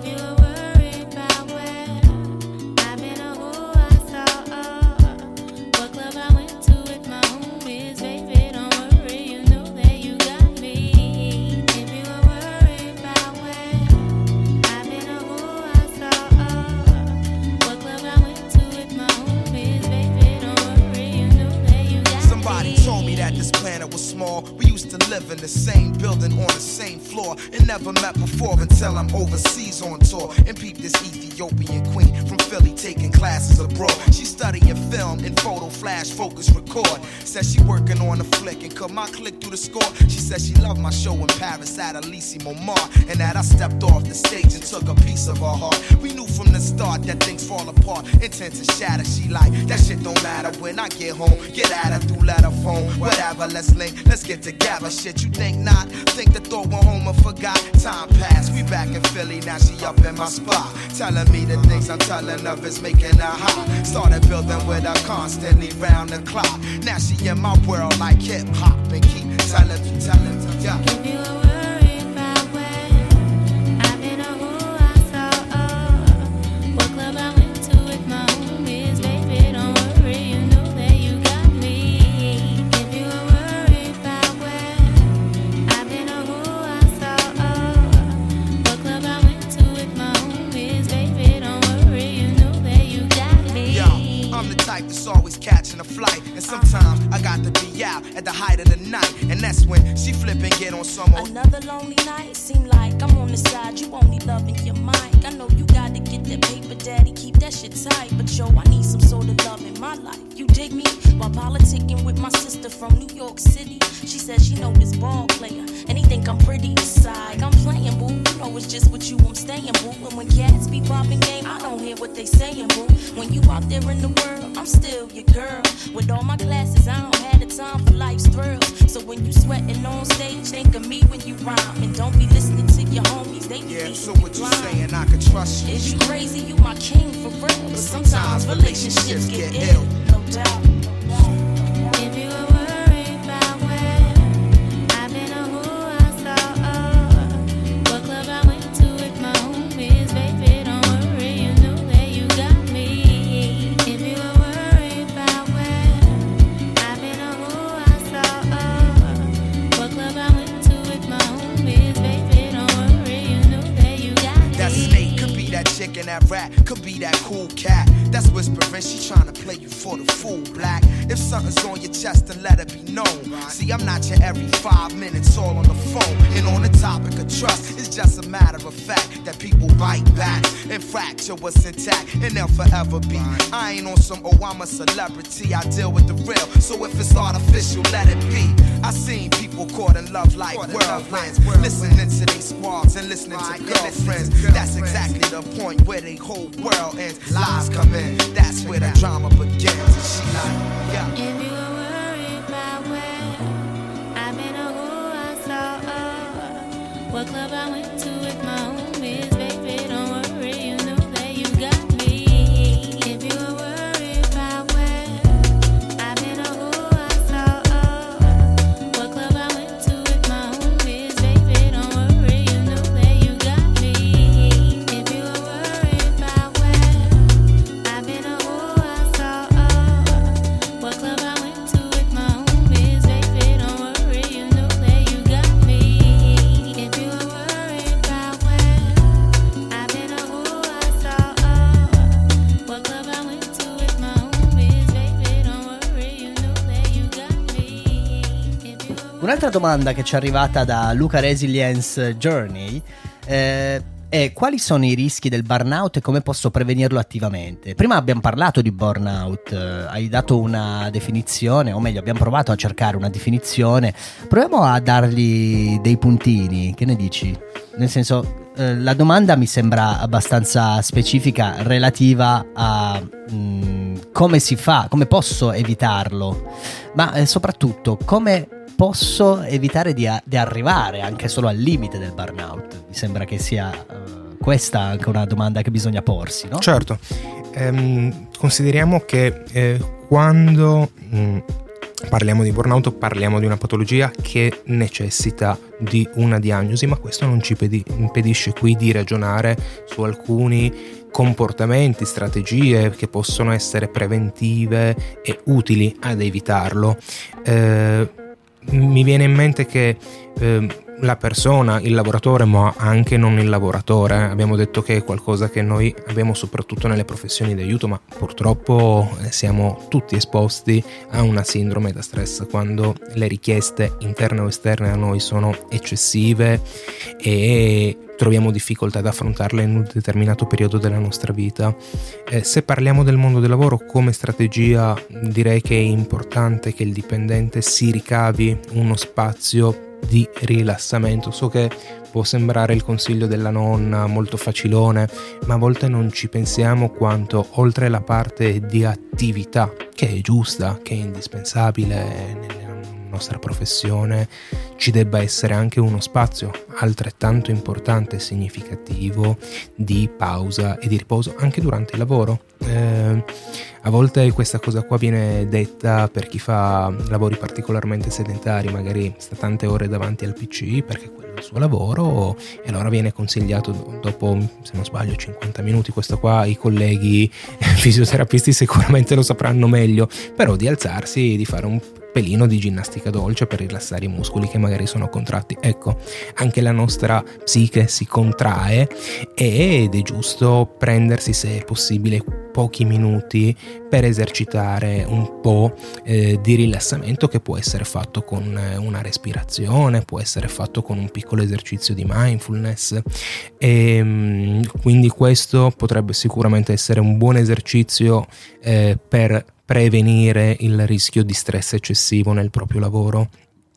J: We used to live in the same building on the same floor and never met before until I'm overseas on tour and peep this Ethiopian queen from Philly taking classes abroad. She studying film and photo flash focus record. Says she working on a flick and cut my click through the score. She said she loved my show in Paris at Elysee Montmartre and that I stepped off the stage and took a piece of her heart. We knew from the start that things fall apart, intent to shatter. She like, that shit don't matter when I get home. Get at her through letter phone, whatever, let's link, let's get together. Shit, you think not? Think the thought went home and forgot. Time passed, we back in Philly, now she up in my spot. Telling me the things I'm telling her is making her hot. Started building with her constantly round the clock. Now she in my world like hip hop and keep telling me, telling me, yeah.
G: If you were worried about where I've been or who I saw, oh, what club I went to with my homies, baby, don't worry, you know that you got me. If you were worried about where I've been or who I saw, oh, what club I went to with my homies, baby, don't worry, you know that you got me.
J: Yo, I'm the type that's always catching a flight, and sometimes I got to be out at the height of the night, and that's when she flip and get on some old.
K: Another lonely night, seem like I'm on the side, you only loving your mic. I know you gotta get that paper, daddy, keep that shit tight, but yo, I need some sort of love in my life. You dig me? While politicking with my sister from New York City, she said she know this ball player, and he think I'm pretty. Side, I'm playing, boo. You know it's just with you I'm staying, boo. And when cats be popping game, I don't hear what they saying, boo. When you out there in the world, I'm still your girl. With all my classes, I don't have the time for life's thrills. So when you sweating on stage, think of me when you rhyme, and don't be listening to your homies. They be
J: Yeah, so what you saying? I can trust you.
K: Is you crazy? You my king for real. But sometimes relationships get ill, no doubt.
G: If you were worried about where I've been or who I saw, oh, what club I went to with my homies, baby, don't worry, you know that you got me. If you were worried about where I've been or who I saw, oh, what club I went to with my homies, baby, don't worry, you know that you got me.
J: That snake could be that chick and that rat, could be that cool cat. That's whispering, she tryna play you for the fool, black. If something's on your chest, then let it be known. See, I'm not your every five minutes all on the phone. And on the topic of trust, it's just a matter of fact that people bite back and fracture what's intact, and they'll forever be. I ain't on some, oh, I'm a celebrity, I deal with the real. So if it's artificial, let it be. I seen people caught in love like whirlwinds, listening to their squads and listening to girlfriends. That's exactly the point where they whole world ends. Lies come in, that's where the drama begins. And she like, yeah.
G: If you were worried about where I've been or who I saw, oh, what club I went to with my homies, baby, don't worry, you know that you got me. If you were worried about where I've been or who I saw, oh, what club I went to with my homies, baby, don't worry, you know that you got me. If you were worried about where I've been or who I saw, oh, what club I went to with my homies, baby, don't worry, you know that you got me. If you were worried about where
C: Un'altra domanda che ci è arrivata da Luca Resilience Journey eh, è: quali sono i rischi del burnout e come posso prevenirlo attivamente? Prima abbiamo parlato di burnout, eh, hai dato una definizione, o meglio abbiamo provato a cercare una definizione. Proviamo a dargli dei puntini, che ne dici? Nel senso, eh, la domanda mi sembra abbastanza specifica, relativa a mh, come si fa, come posso evitarlo, ma eh, soprattutto come posso evitare di, a- di arrivare anche solo al limite del burnout. Mi sembra che sia uh, questa anche una domanda che bisogna porsi, no?
D: Certo. Ehm, consideriamo che eh, quando mh, parliamo di burnout parliamo di una patologia che necessita di una diagnosi, ma questo non ci pedi- impedisce qui di ragionare su alcuni comportamenti, strategie che possono essere preventive e utili ad evitarlo. Eh, mi viene in mente che eh, la persona, il lavoratore, ma anche non il lavoratore, eh, abbiamo detto che è qualcosa che noi abbiamo soprattutto nelle professioni di aiuto, ma purtroppo eh, siamo tutti esposti a una sindrome da stress quando le richieste interne o esterne a noi sono eccessive e troviamo difficoltà ad affrontarle in un determinato periodo della nostra vita. Eh, se parliamo del mondo del lavoro come strategia, direi che è importante che il dipendente si ricavi uno spazio di rilassamento. So che può sembrare il consiglio della nonna molto facilone, ma a volte non ci pensiamo quanto oltre la parte di attività, che è giusta, che è indispensabile nella nostra professione, ci debba essere anche uno spazio altrettanto importante e significativo di pausa e di riposo anche durante il lavoro. Eh, a volte questa cosa qua viene detta per chi fa lavori particolarmente sedentari, magari sta tante ore davanti al P C perché quello è il suo lavoro, e allora viene consigliato dopo, se non sbaglio, cinquanta minuti. Questo qua i colleghi fisioterapisti sicuramente lo sapranno meglio, però di alzarsi e di fare un pelino di ginnastica dolce per rilassare i muscoli che magari sono contratti. Ecco, anche la nostra psiche si contrae ed è giusto prendersi, se è possibile, pochi minuti per esercitare un po' eh, di rilassamento, che può essere fatto con una respirazione, può essere fatto con un piccolo esercizio di mindfulness, e quindi questo potrebbe sicuramente essere un buon esercizio eh, per prevenire il rischio di stress eccessivo nel proprio lavoro.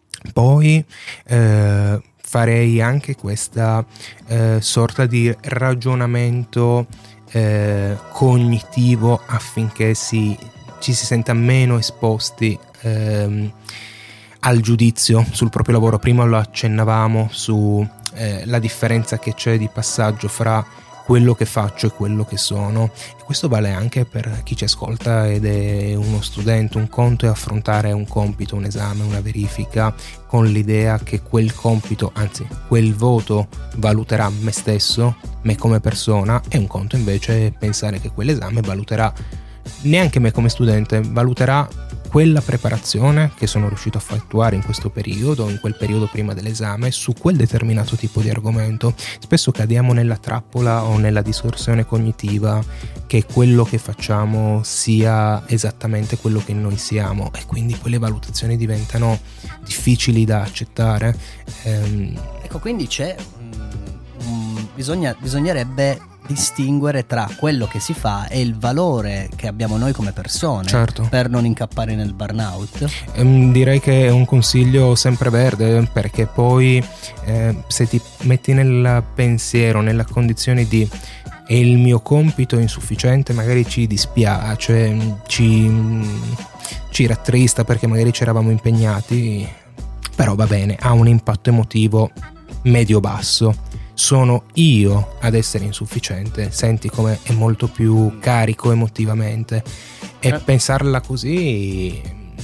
D: Poi eh, farei anche questa eh, sorta di ragionamento eh, cognitivo affinché si, ci si senta meno esposti ehm, al giudizio sul proprio lavoro. Prima lo accennavamo su eh, la differenza che c'è di passaggio fra quello che faccio e quello che sono, e questo vale anche per chi ci ascolta ed è uno studente. Un conto è affrontare un compito, un esame, una verifica con l'idea che quel compito, anzi quel voto, valuterà me stesso, me come persona, e un conto invece è pensare che quell'esame valuterà neanche me come studente, valuterà quella preparazione che sono riuscito a effettuare in questo periodo, in quel periodo prima dell'esame, su quel determinato tipo di argomento. Spesso cadiamo nella trappola o nella distorsione cognitiva che quello che facciamo sia esattamente quello che noi siamo, e quindi quelle valutazioni diventano difficili da accettare. Ehm...
C: Ecco, quindi c'è um, um, bisogna, bisognerebbe distinguere tra quello che si fa e il valore che abbiamo noi come persone,
D: certo,
C: per non incappare nel burnout.
D: Ehm, direi che è un consiglio sempreverde, perché poi eh, se ti metti nel pensiero, nella condizione di è il mio compito insufficiente, magari ci dispiace, ci, ci rattrista perché magari ci eravamo impegnati, però va bene, ha un impatto emotivo medio-basso. Sono io ad essere insufficiente, senti come è molto più carico emotivamente, e eh. pensarla così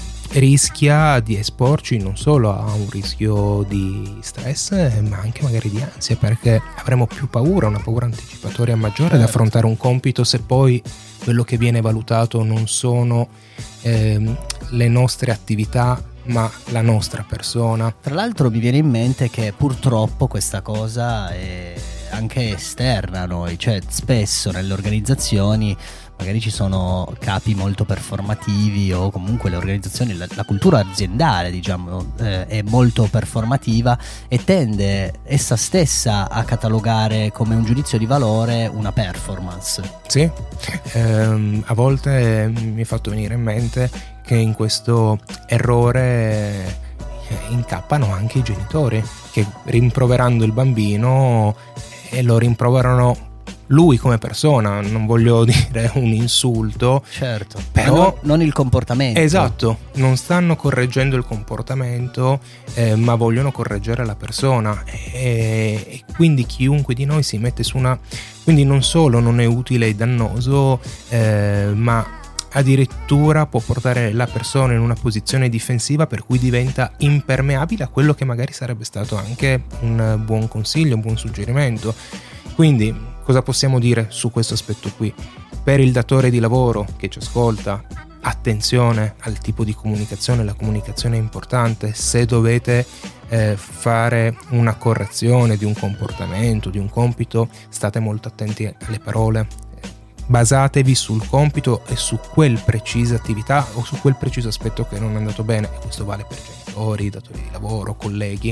D: rischia di esporci non solo a un rischio di stress, ma anche magari di ansia, perché avremo più paura, una paura anticipatoria maggiore, certo, ad affrontare un compito se poi quello che viene valutato non sono ehm, le nostre attività, ma la nostra persona.
C: Tra l'altro mi viene in mente che purtroppo questa cosa è anche esterna a noi, cioè spesso nelle organizzazioni magari ci sono capi molto performativi o comunque le organizzazioni, la, la cultura aziendale diciamo eh, è molto performativa e tende essa stessa a catalogare come un giudizio di valore una performance.
D: Sì, ehm, a volte mi è fatto venire in mente che in questo errore incappano anche i genitori, che rimproverando il bambino e lo rimproverano lui come persona. Non voglio dire un insulto,
C: certo,
D: però
C: non, non il comportamento.
D: Esatto, non stanno correggendo il comportamento, eh, ma vogliono correggere la persona, e, e quindi chiunque di noi si mette su una, quindi non solo non è utile e dannoso, eh, ma addirittura può portare la persona in una posizione difensiva, per cui diventa impermeabile a quello che magari sarebbe stato anche un buon consiglio, un buon suggerimento. Quindi cosa possiamo dire su questo aspetto qui? Per il datore di lavoro che ci ascolta, attenzione al tipo di comunicazione, la comunicazione è importante. Se dovete eh, fare una correzione di un comportamento, di un compito, state molto attenti alle parole. Basatevi sul compito e su quel precisa attività o su quel preciso aspetto che non è andato bene, e questo vale per genitori, datori di lavoro, colleghi.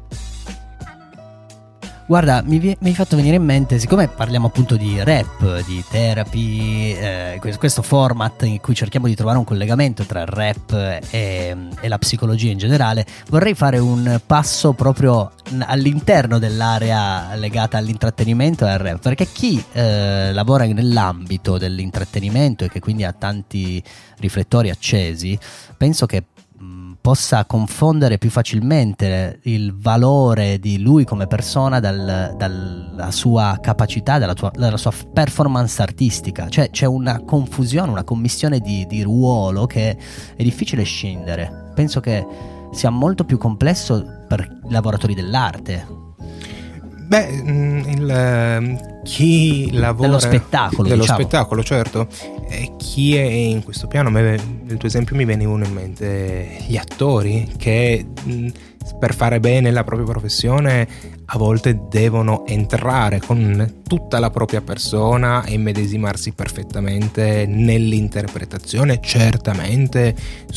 C: Guarda, mi, vi- mi hai fatto venire in mente, siccome parliamo appunto di rap, di therapy, eh, questo format in cui cerchiamo di trovare un collegamento tra il rap e, e la psicologia in generale, vorrei fare un passo proprio all'interno dell'area legata all'intrattenimento e al rap, perché chi eh, lavora nell'ambito dell'intrattenimento e che quindi ha tanti riflettori accesi, penso che possa confondere più facilmente il valore di lui come persona dal, dalla sua capacità, dalla, tua, dalla sua performance artistica. Cioè c'è una confusione, una commistione di, di ruolo che è difficile scindere. Penso che sia molto più complesso per i lavoratori dell'arte.
D: Beh, il, chi lavora
C: dello spettacolo,
D: dello
C: diciamo.
D: spettacolo, certo. E chi è in questo piano? Nel tuo esempio mi venivano in mente gli attori che per fare bene la propria professione a volte devono entrare con tutta la propria persona e immedesimarsi perfettamente nell'interpretazione. Certamente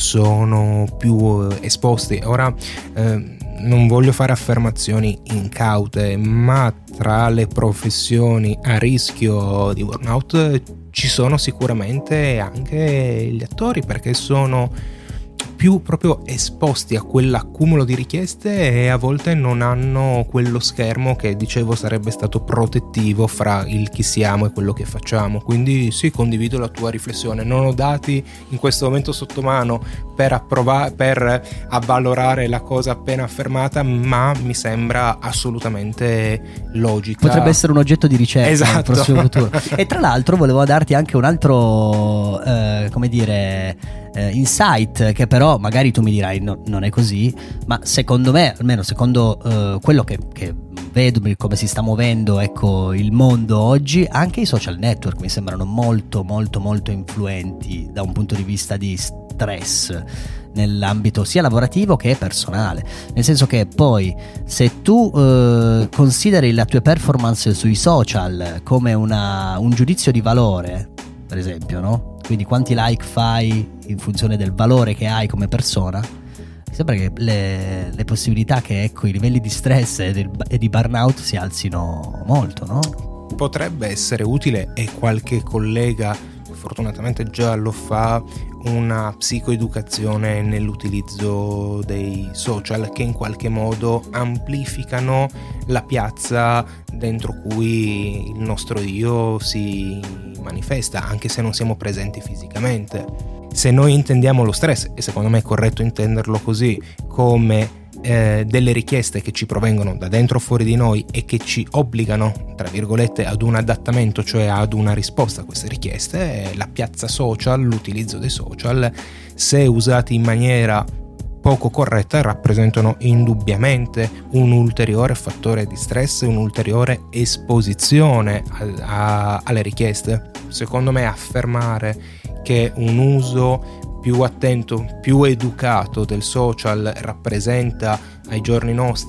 D: sono più esposti. Ora eh, non voglio fare affermazioni incaute, ma tra le professioni a rischio di burnout ci sono sicuramente anche gli attori, perché sono più proprio esposti a quell'accumulo di richieste e a volte non hanno quello schermo che dicevo sarebbe stato protettivo fra il chi siamo e quello che facciamo. Quindi sì, condivido la tua riflessione. Non ho dati in questo momento sotto mano per approvare, per avvalorare la cosa appena affermata, ma mi sembra assolutamente logica.
C: Potrebbe essere un oggetto di ricerca, esatto, nel prossimo futuro. E tra l'altro volevo darti anche un altro eh, come dire eh, insight, che però magari tu mi dirai no, non è così, ma secondo me, almeno secondo eh, quello che, che vedo, come si sta muovendo ecco il mondo oggi, anche i social network mi sembrano molto molto molto influenti da un punto di vista di stress nell'ambito sia lavorativo che personale, nel senso che poi se tu eh, consideri la tua performance sui social come una, un giudizio di valore, per esempio, no? Quindi quanti like fai in funzione del valore che hai come persona, mi sembra che le, le possibilità che ecco i livelli di stress e, del, e di burnout si alzino molto, no?
D: Potrebbe essere utile, e qualche collega fortunatamente già lo fa, una psicoeducazione nell'utilizzo dei social, che in qualche modo amplificano la piazza dentro cui il nostro io si manifesta, anche se non siamo presenti fisicamente. Se noi intendiamo lo stress, e secondo me è corretto intenderlo così, come Eh, delle richieste che ci provengono da dentro o fuori di noi e che ci obbligano, tra virgolette, ad un adattamento, cioè ad una risposta a queste richieste, la piazza social, l'utilizzo dei social, se usati in maniera poco corretta, rappresentano indubbiamente un ulteriore fattore di stress, un'ulteriore esposizione a, a, alle richieste. Secondo me affermare che un uso più attento, più educato del social rappresenta ai giorni nostri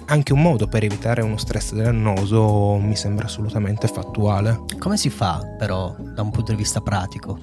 D: anche un modo per evitare uno stress dannoso mi sembra assolutamente fattuale.
C: Come si fa però da un punto di vista pratico?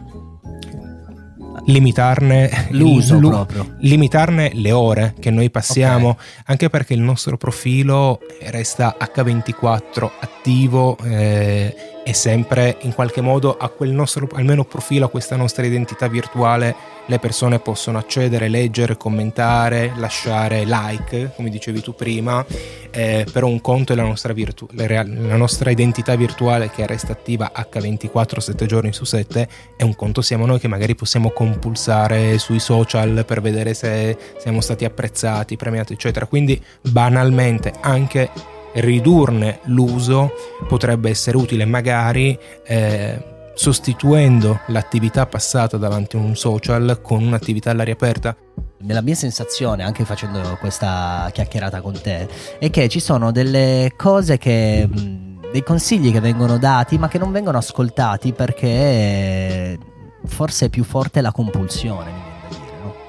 D: Limitarne
C: l'uso
D: lu-
C: proprio.
D: Limitarne le ore che noi passiamo,
C: Okay.
D: anche perché il nostro profilo resta acca ventiquattro attivo eh, e sempre in qualche modo a quel nostro almeno profilo, a questa nostra identità virtuale, le persone possono accedere, leggere, commentare, lasciare like, come dicevi tu prima, eh, però un conto è la nostra, virtu- la, real- la nostra identità virtuale che resta attiva acca ventiquattro, sette giorni su sette, e un conto siamo noi che magari possiamo compulsare sui social per vedere se siamo stati apprezzati, premiati, eccetera. Quindi banalmente anche ridurne l'uso potrebbe essere utile, magari eh, sostituendo l'attività passata davanti a un social con un'attività all'aria aperta.
C: La mia sensazione, anche facendo questa chiacchierata con te, è che ci sono delle cose che mh, dei consigli che vengono dati ma che non vengono ascoltati perché forse è più forte la compulsione, mi viene da dire, no?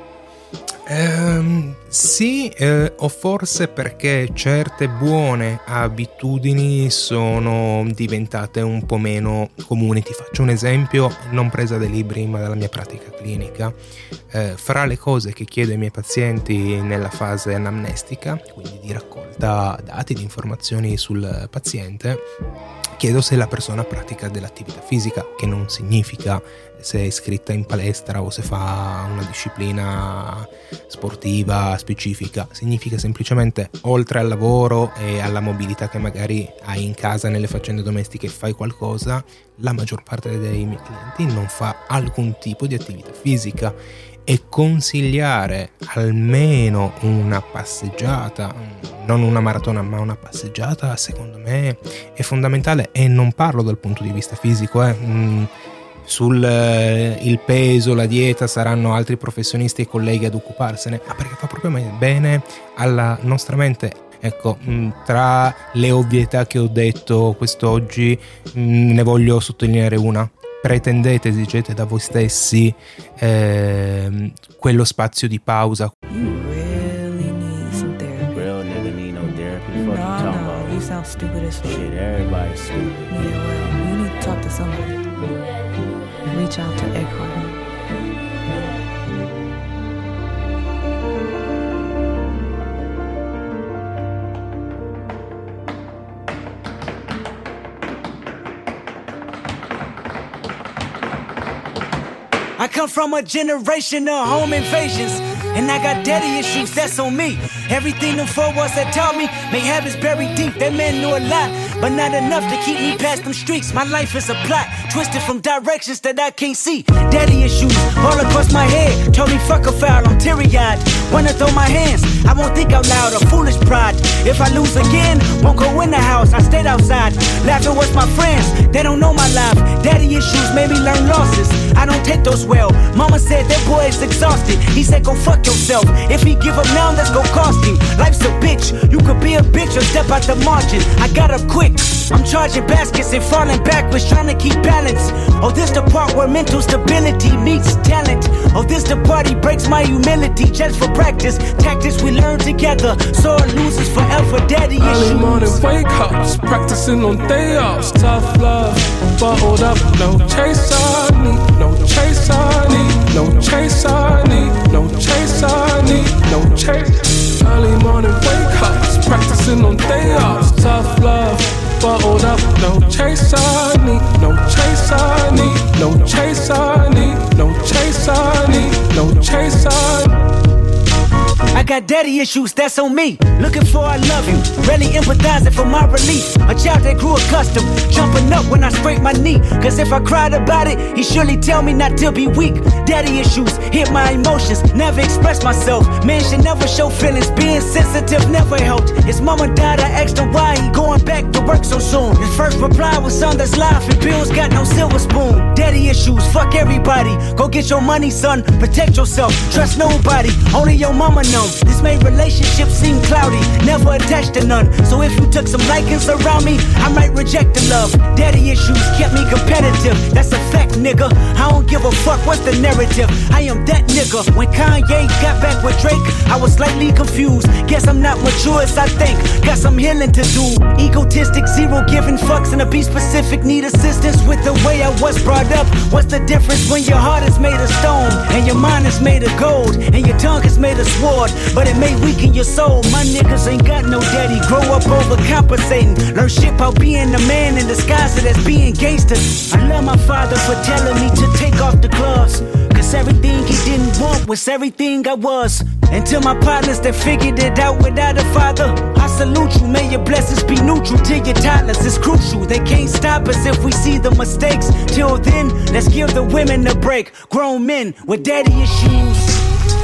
D: Ehm, sì, eh, o forse perché certe buone abitudini sono diventate un po' meno comuni. Ti faccio un esempio, non presa dai libri ma dalla mia pratica clinica. Eh, fra le cose che chiedo ai miei pazienti nella fase anamnestica, quindi di raccolta dati, di informazioni sul paziente, chiedo se la persona pratica dell'attività fisica, che non significa se è iscritta in palestra o se fa una disciplina sportiva specifica, significa semplicemente, oltre al lavoro e alla mobilità che magari hai in casa nelle faccende domestiche, fai qualcosa. La maggior parte dei miei clienti non fa alcun tipo di attività fisica, e consigliare almeno una passeggiata, non una maratona ma una passeggiata, secondo me è fondamentale. E non parlo dal punto di vista fisico, eh. mm, sul eh, il peso, la dieta saranno altri professionisti e colleghi ad occuparsene, ma perché fa proprio bene alla nostra mente. Ecco, mh, tra le ovvietà che ho detto quest'oggi, mh, ne voglio sottolineare una. Pretendete, esigete da voi stessi eh, quello spazio di pausa.
G: You really need some therapy.
L: Real nigga need no therapy. Fuck you
G: No,
L: talking
G: no,
L: about?
G: you sound stupid as fuck.
L: Shit, everybody's stupid.
G: Yeah, well, you need to talk to somebody. Reach out to Eckhart.
M: I come from a generation of home invasions, and I got daddy issues, that's on me. Everything them four walls that taught me, may habits buried deep. That man knew a lot, but not enough to keep me past them streets. My life is a plot, twisted from directions that I can't see. Daddy issues all across my head, told me fuck a foul, I'm teary-eyed. Wanna throw my hands, I won't think out loud, a foolish pride. If I lose again, won't go in the house, I stayed outside. Laughing with my friends, they don't know my life. Daddy issues made me learn losses, I don't take those well. Mama said that boy is exhausted, he said go fuck yourself. If he give up now, let's go cost him. Life's a bitch, you could be a bitch or step out the margin. I got up quick, I'm charging baskets and falling backwards, trying to keep balance. Oh, this the part where mental stability meets talent. Oh, this the part he breaks my humility just for practice. Tactics we learn together, sore losers forever. Daddy issues.
N: Early morning wake ups, practicing on day offs. Tough love, bottled up, no chase I need, no chase I need, no chase I need, no chase I need, no chase. Early morning wake ups, practicing on day offs. Tough love, bottled up, no chase I need, no chase I need, no chase I need, no chase I need, no chase I need.
M: I got daddy issues, that's on me. Looking for I love you, really empathizing for my relief. A child that grew accustomed, jumping up when I scrape my knee. Cause if I cried about it, he surely tell me not to be weak. Daddy issues hit my emotions, never express myself. Man should never show feelings, being sensitive never helped. His mama died, I asked him why he going back to work so soon. His first reply was on that's life and bills got no silver spoon. Daddy issues, fuck everybody. Go get your money, son, protect yourself. Trust nobody, only your mama know. This made relationships seem cloudy, never attached to none. So if you took some likings around me, I might reject the love. Daddy issues kept me competitive, that's a fact, nigga. I don't give a fuck what's the narrative. I am that nigga. When Kanye got back with Drake, I was slightly confused. Guess I'm not mature as I think, got some healing to do. Egotistic, zero giving fucks, and a be specific, need assistance with the way I was brought up. What's the difference when your heart is made of stone and your mind is made of gold and your tongue is made of sword, but it may weaken your soul. My niggas ain't got no daddy, grow up overcompensating. Learn shit about being a man in disguise as being gangster. I love my father for telling me to take off the gloves, cause everything he didn't want was everything I was. And to my partners that figured it out without a father, I salute you, may your blessings be neutral to your toddlers. It's crucial, they can't stop us if we see the mistakes. Till then, let's give the women a break. Grown men with daddy issues.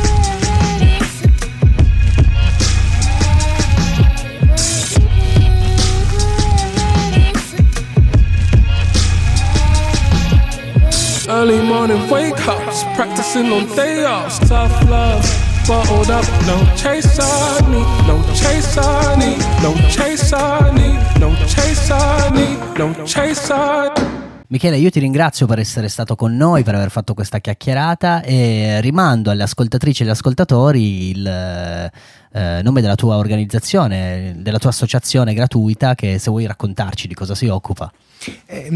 N: Early morning wake ups, practicing on day offs. Tough love, bottled up, no chase I need, no chase I need, no chase I need, no chase I need, no chase I need.
C: Michele, io ti ringrazio per essere stato con noi, per aver fatto questa chiacchierata, e rimando alle ascoltatrici e agli ascoltatori il eh, nome della tua organizzazione, della tua associazione gratuita, che se vuoi raccontarci di cosa si occupa.
D: Eh,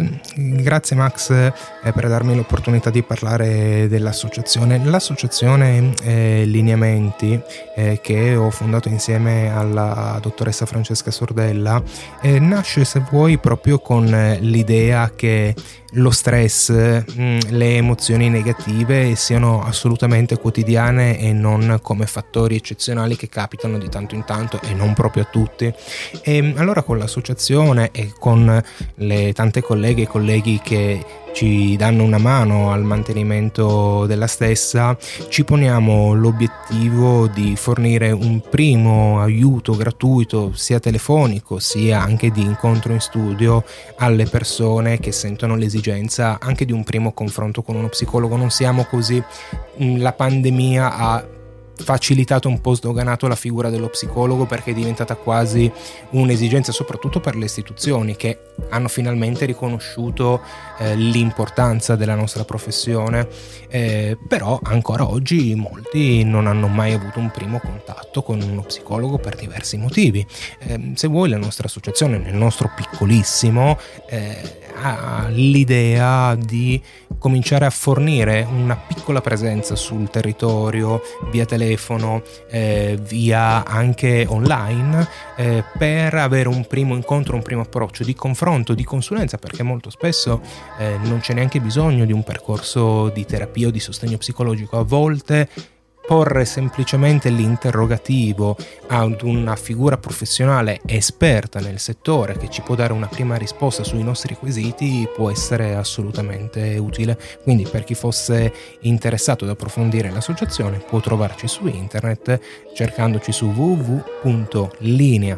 D: grazie Max eh, per darmi l'opportunità di parlare dell'associazione. L'associazione eh, Lineamenti, eh, che ho fondato insieme alla dottoressa Francesca Sordella, eh, nasce, se vuoi, proprio con eh, l'idea che lo stress, mh, le emozioni negative siano assolutamente quotidiane e non come fattori eccezionali che capitano di tanto in tanto e non proprio a tutti. E allora con l'associazione e con le tante colleghe e colleghi che ci danno una mano al mantenimento della stessa, ci poniamo l'obiettivo di fornire un primo aiuto gratuito, sia telefonico sia anche di incontro in studio, alle persone che sentono l'esigenza anche di un primo confronto con uno psicologo. Non siamo così, la pandemia ha facilitato un po', sdoganato la figura dello psicologo, perché è diventata quasi un'esigenza, soprattutto per le istituzioni che hanno finalmente riconosciuto eh, l'importanza della nostra professione, eh, però ancora oggi molti non hanno mai avuto un primo contatto con uno psicologo per diversi motivi. Eh, se vuoi, la nostra associazione, nel nostro piccolissimo, eh, ha l'idea di cominciare a fornire una piccola presenza sul territorio via telefono, eh, via anche online, eh, per avere un primo incontro, un primo approccio di confronto, di consulenza, perché molto spesso eh, non c'è neanche bisogno di un percorso di terapia o di sostegno psicologico. A volte porre semplicemente l'interrogativo ad una figura professionale esperta nel settore che ci può dare una prima risposta sui nostri quesiti può essere assolutamente utile. Quindi, per chi fosse interessato ad approfondire l'associazione, può trovarci su internet cercandoci su w w w punto linea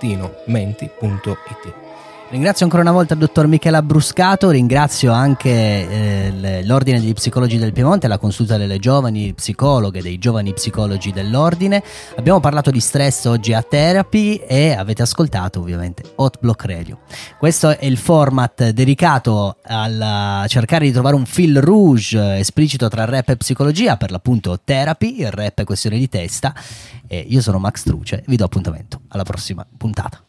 D: menti punto i t.
C: Ringrazio ancora una volta il dottor Michele Abbruscato, ringrazio anche eh, l'Ordine degli Psicologi del Piemonte, la consulta delle giovani psicologhe, dei giovani psicologi dell'Ordine. Abbiamo parlato di stress oggi a Therapy e avete ascoltato ovviamente Hot Block Radio. Questo è il format dedicato a cercare di trovare un fil rouge esplicito tra rap e psicologia, per l'appunto Therapy, il rap è questione di testa. E io sono Max Truce, vi do appuntamento alla prossima puntata.